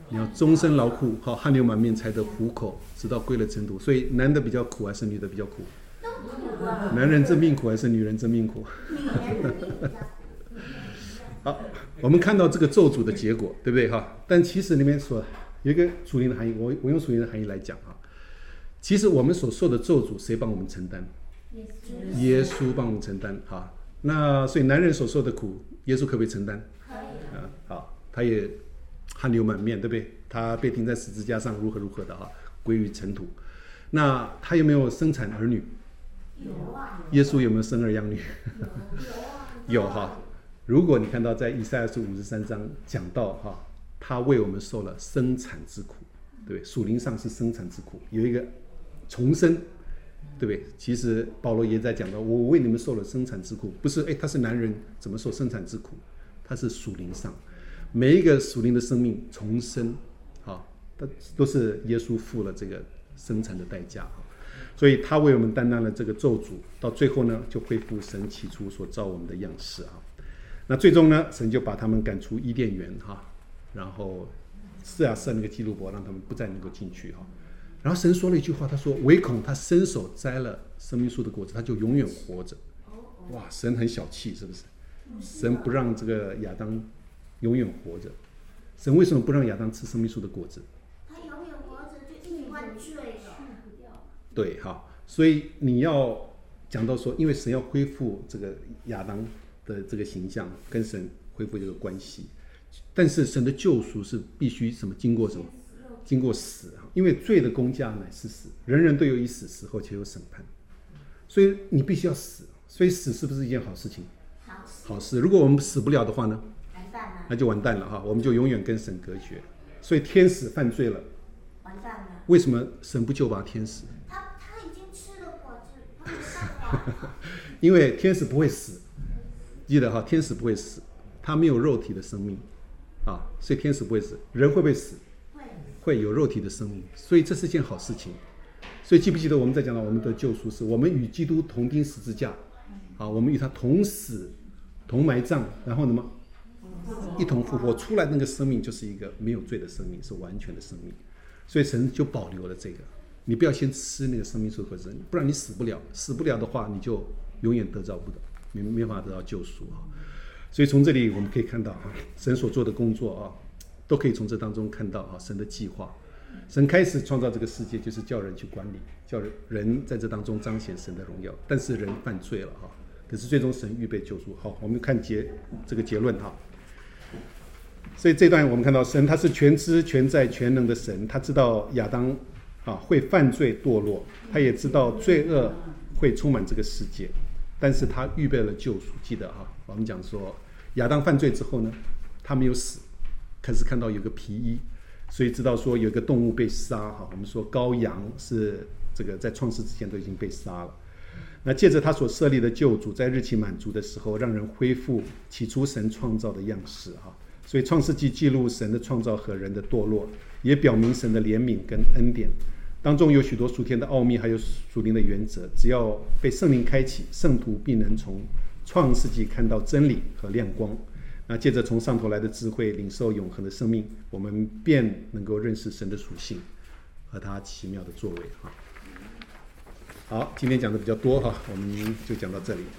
你要终身劳苦，好汗流满面才得糊口，直到归了尘土。所以男的比较苦还是女的比较苦？ 都苦啊。 男人真命苦还是女人真命苦？ 女人的命比较苦。 好，我们看到这个咒诅的结果，对不对哈？但其实里面说有一个属灵的含义，我用属灵的含义来讲哈。其实我们所受的咒诅，谁帮我们承担？耶稣帮我们承担哈。那所以男人所受的苦，耶稣可不可以承担？ 可以。 好，他也汗流满面，对不对？他被钉在十字架上，如何如何的哈，归于尘土。那他有没有生产儿女？ 有啊。 耶稣有没有生儿养女？ 有啊。 有哈。如果你看到在以赛亚书53章讲到哈，他为我们受了生产之苦，对不对？属灵上是生产之苦，有一个重生，对不对？其实保罗也在讲到，我为你们受了生产之苦，不是他是男人怎么受生产之苦？他是属灵上，每一个属灵的生命重生，都是耶稣付了这个生产的代价，所以他为我们担当了这个咒诅，到最后呢，就恢复神起初所造我们的样式啊。那最终呢，神就把他们赶出伊甸园哈，然后射那个基路伯，让他们不再能够进去哈。然后神说了一句话，他说：“唯恐他伸手摘了生命树的果子，他就永远活着。”哇，神很小气，是不是？神不让这个亚当永远活着。神为什么不让亚当吃生命树的果子？ 他永远活着就一关罪了。 对哈，所以你要讲到说，因为神要恢复这个亚当的这个形象，跟神恢复这个关系，但是神的救赎是必须什么？经过什么？经过死，因为罪的工价乃是死，人人都有一死，死后且有审判，所以你必须要死。所以死是不是一件好事情？好事。如果我们死不了的话呢？那就完蛋了哈，我们就永远跟神隔绝。所以天使犯罪了， 完蛋了。 为什么神不救拔天使？ 他已经吃了果子，他没办法。 因为天使不会死，记得哈，天使不会死，他没有肉体的生命啊，所以天使不会死。人会不会死？会有肉体的生命，所以这是件好事情。所以记不记得我们在讲到我们的救赎是，我们与基督同钉十字架，我们与他同死、同埋葬，然后呢一同复活，出来那个生命就是一个没有罪的生命，是完全的生命。所以神就保留了这个，你不要先吃那个生命树的果子，不然你死不了。死不了的话，你就永远得着不到，没办法得到救赎啊。所以从这里我们可以看到神所做的工作都可以从这当中看到神的计划。神开始创造这个世界，就是叫人去管理，叫人在这当中彰显神的荣耀。但是人犯罪了可是最终神预备救赎。好，我们看这个结论所以这段我们看到神他是全知全在全能的神，他知道亚当会犯罪堕落，他也知道罪恶会充满这个世界，但是他预备了救赎。记得我们讲说亚当犯罪之后呢，他没有死，可是看到有个皮衣，所以知道说有一个动物被杀我们说羔羊是这个在创世之前都已经被杀了。那借着他所设立的救主，在日期满足的时候，让人恢复起初神创造的样式所以创世纪记录神的创造和人的堕落，也表明神的怜悯跟恩典当中有许多属天的奥秘，还有属灵的原则。只要被圣灵开启，圣徒必能从创世纪看到真理和亮光。那借着从上头来的智慧，领受永恒的生命，我们便能够认识神的属性和他奇妙的作为好，今天讲的比较多我们就讲到这里。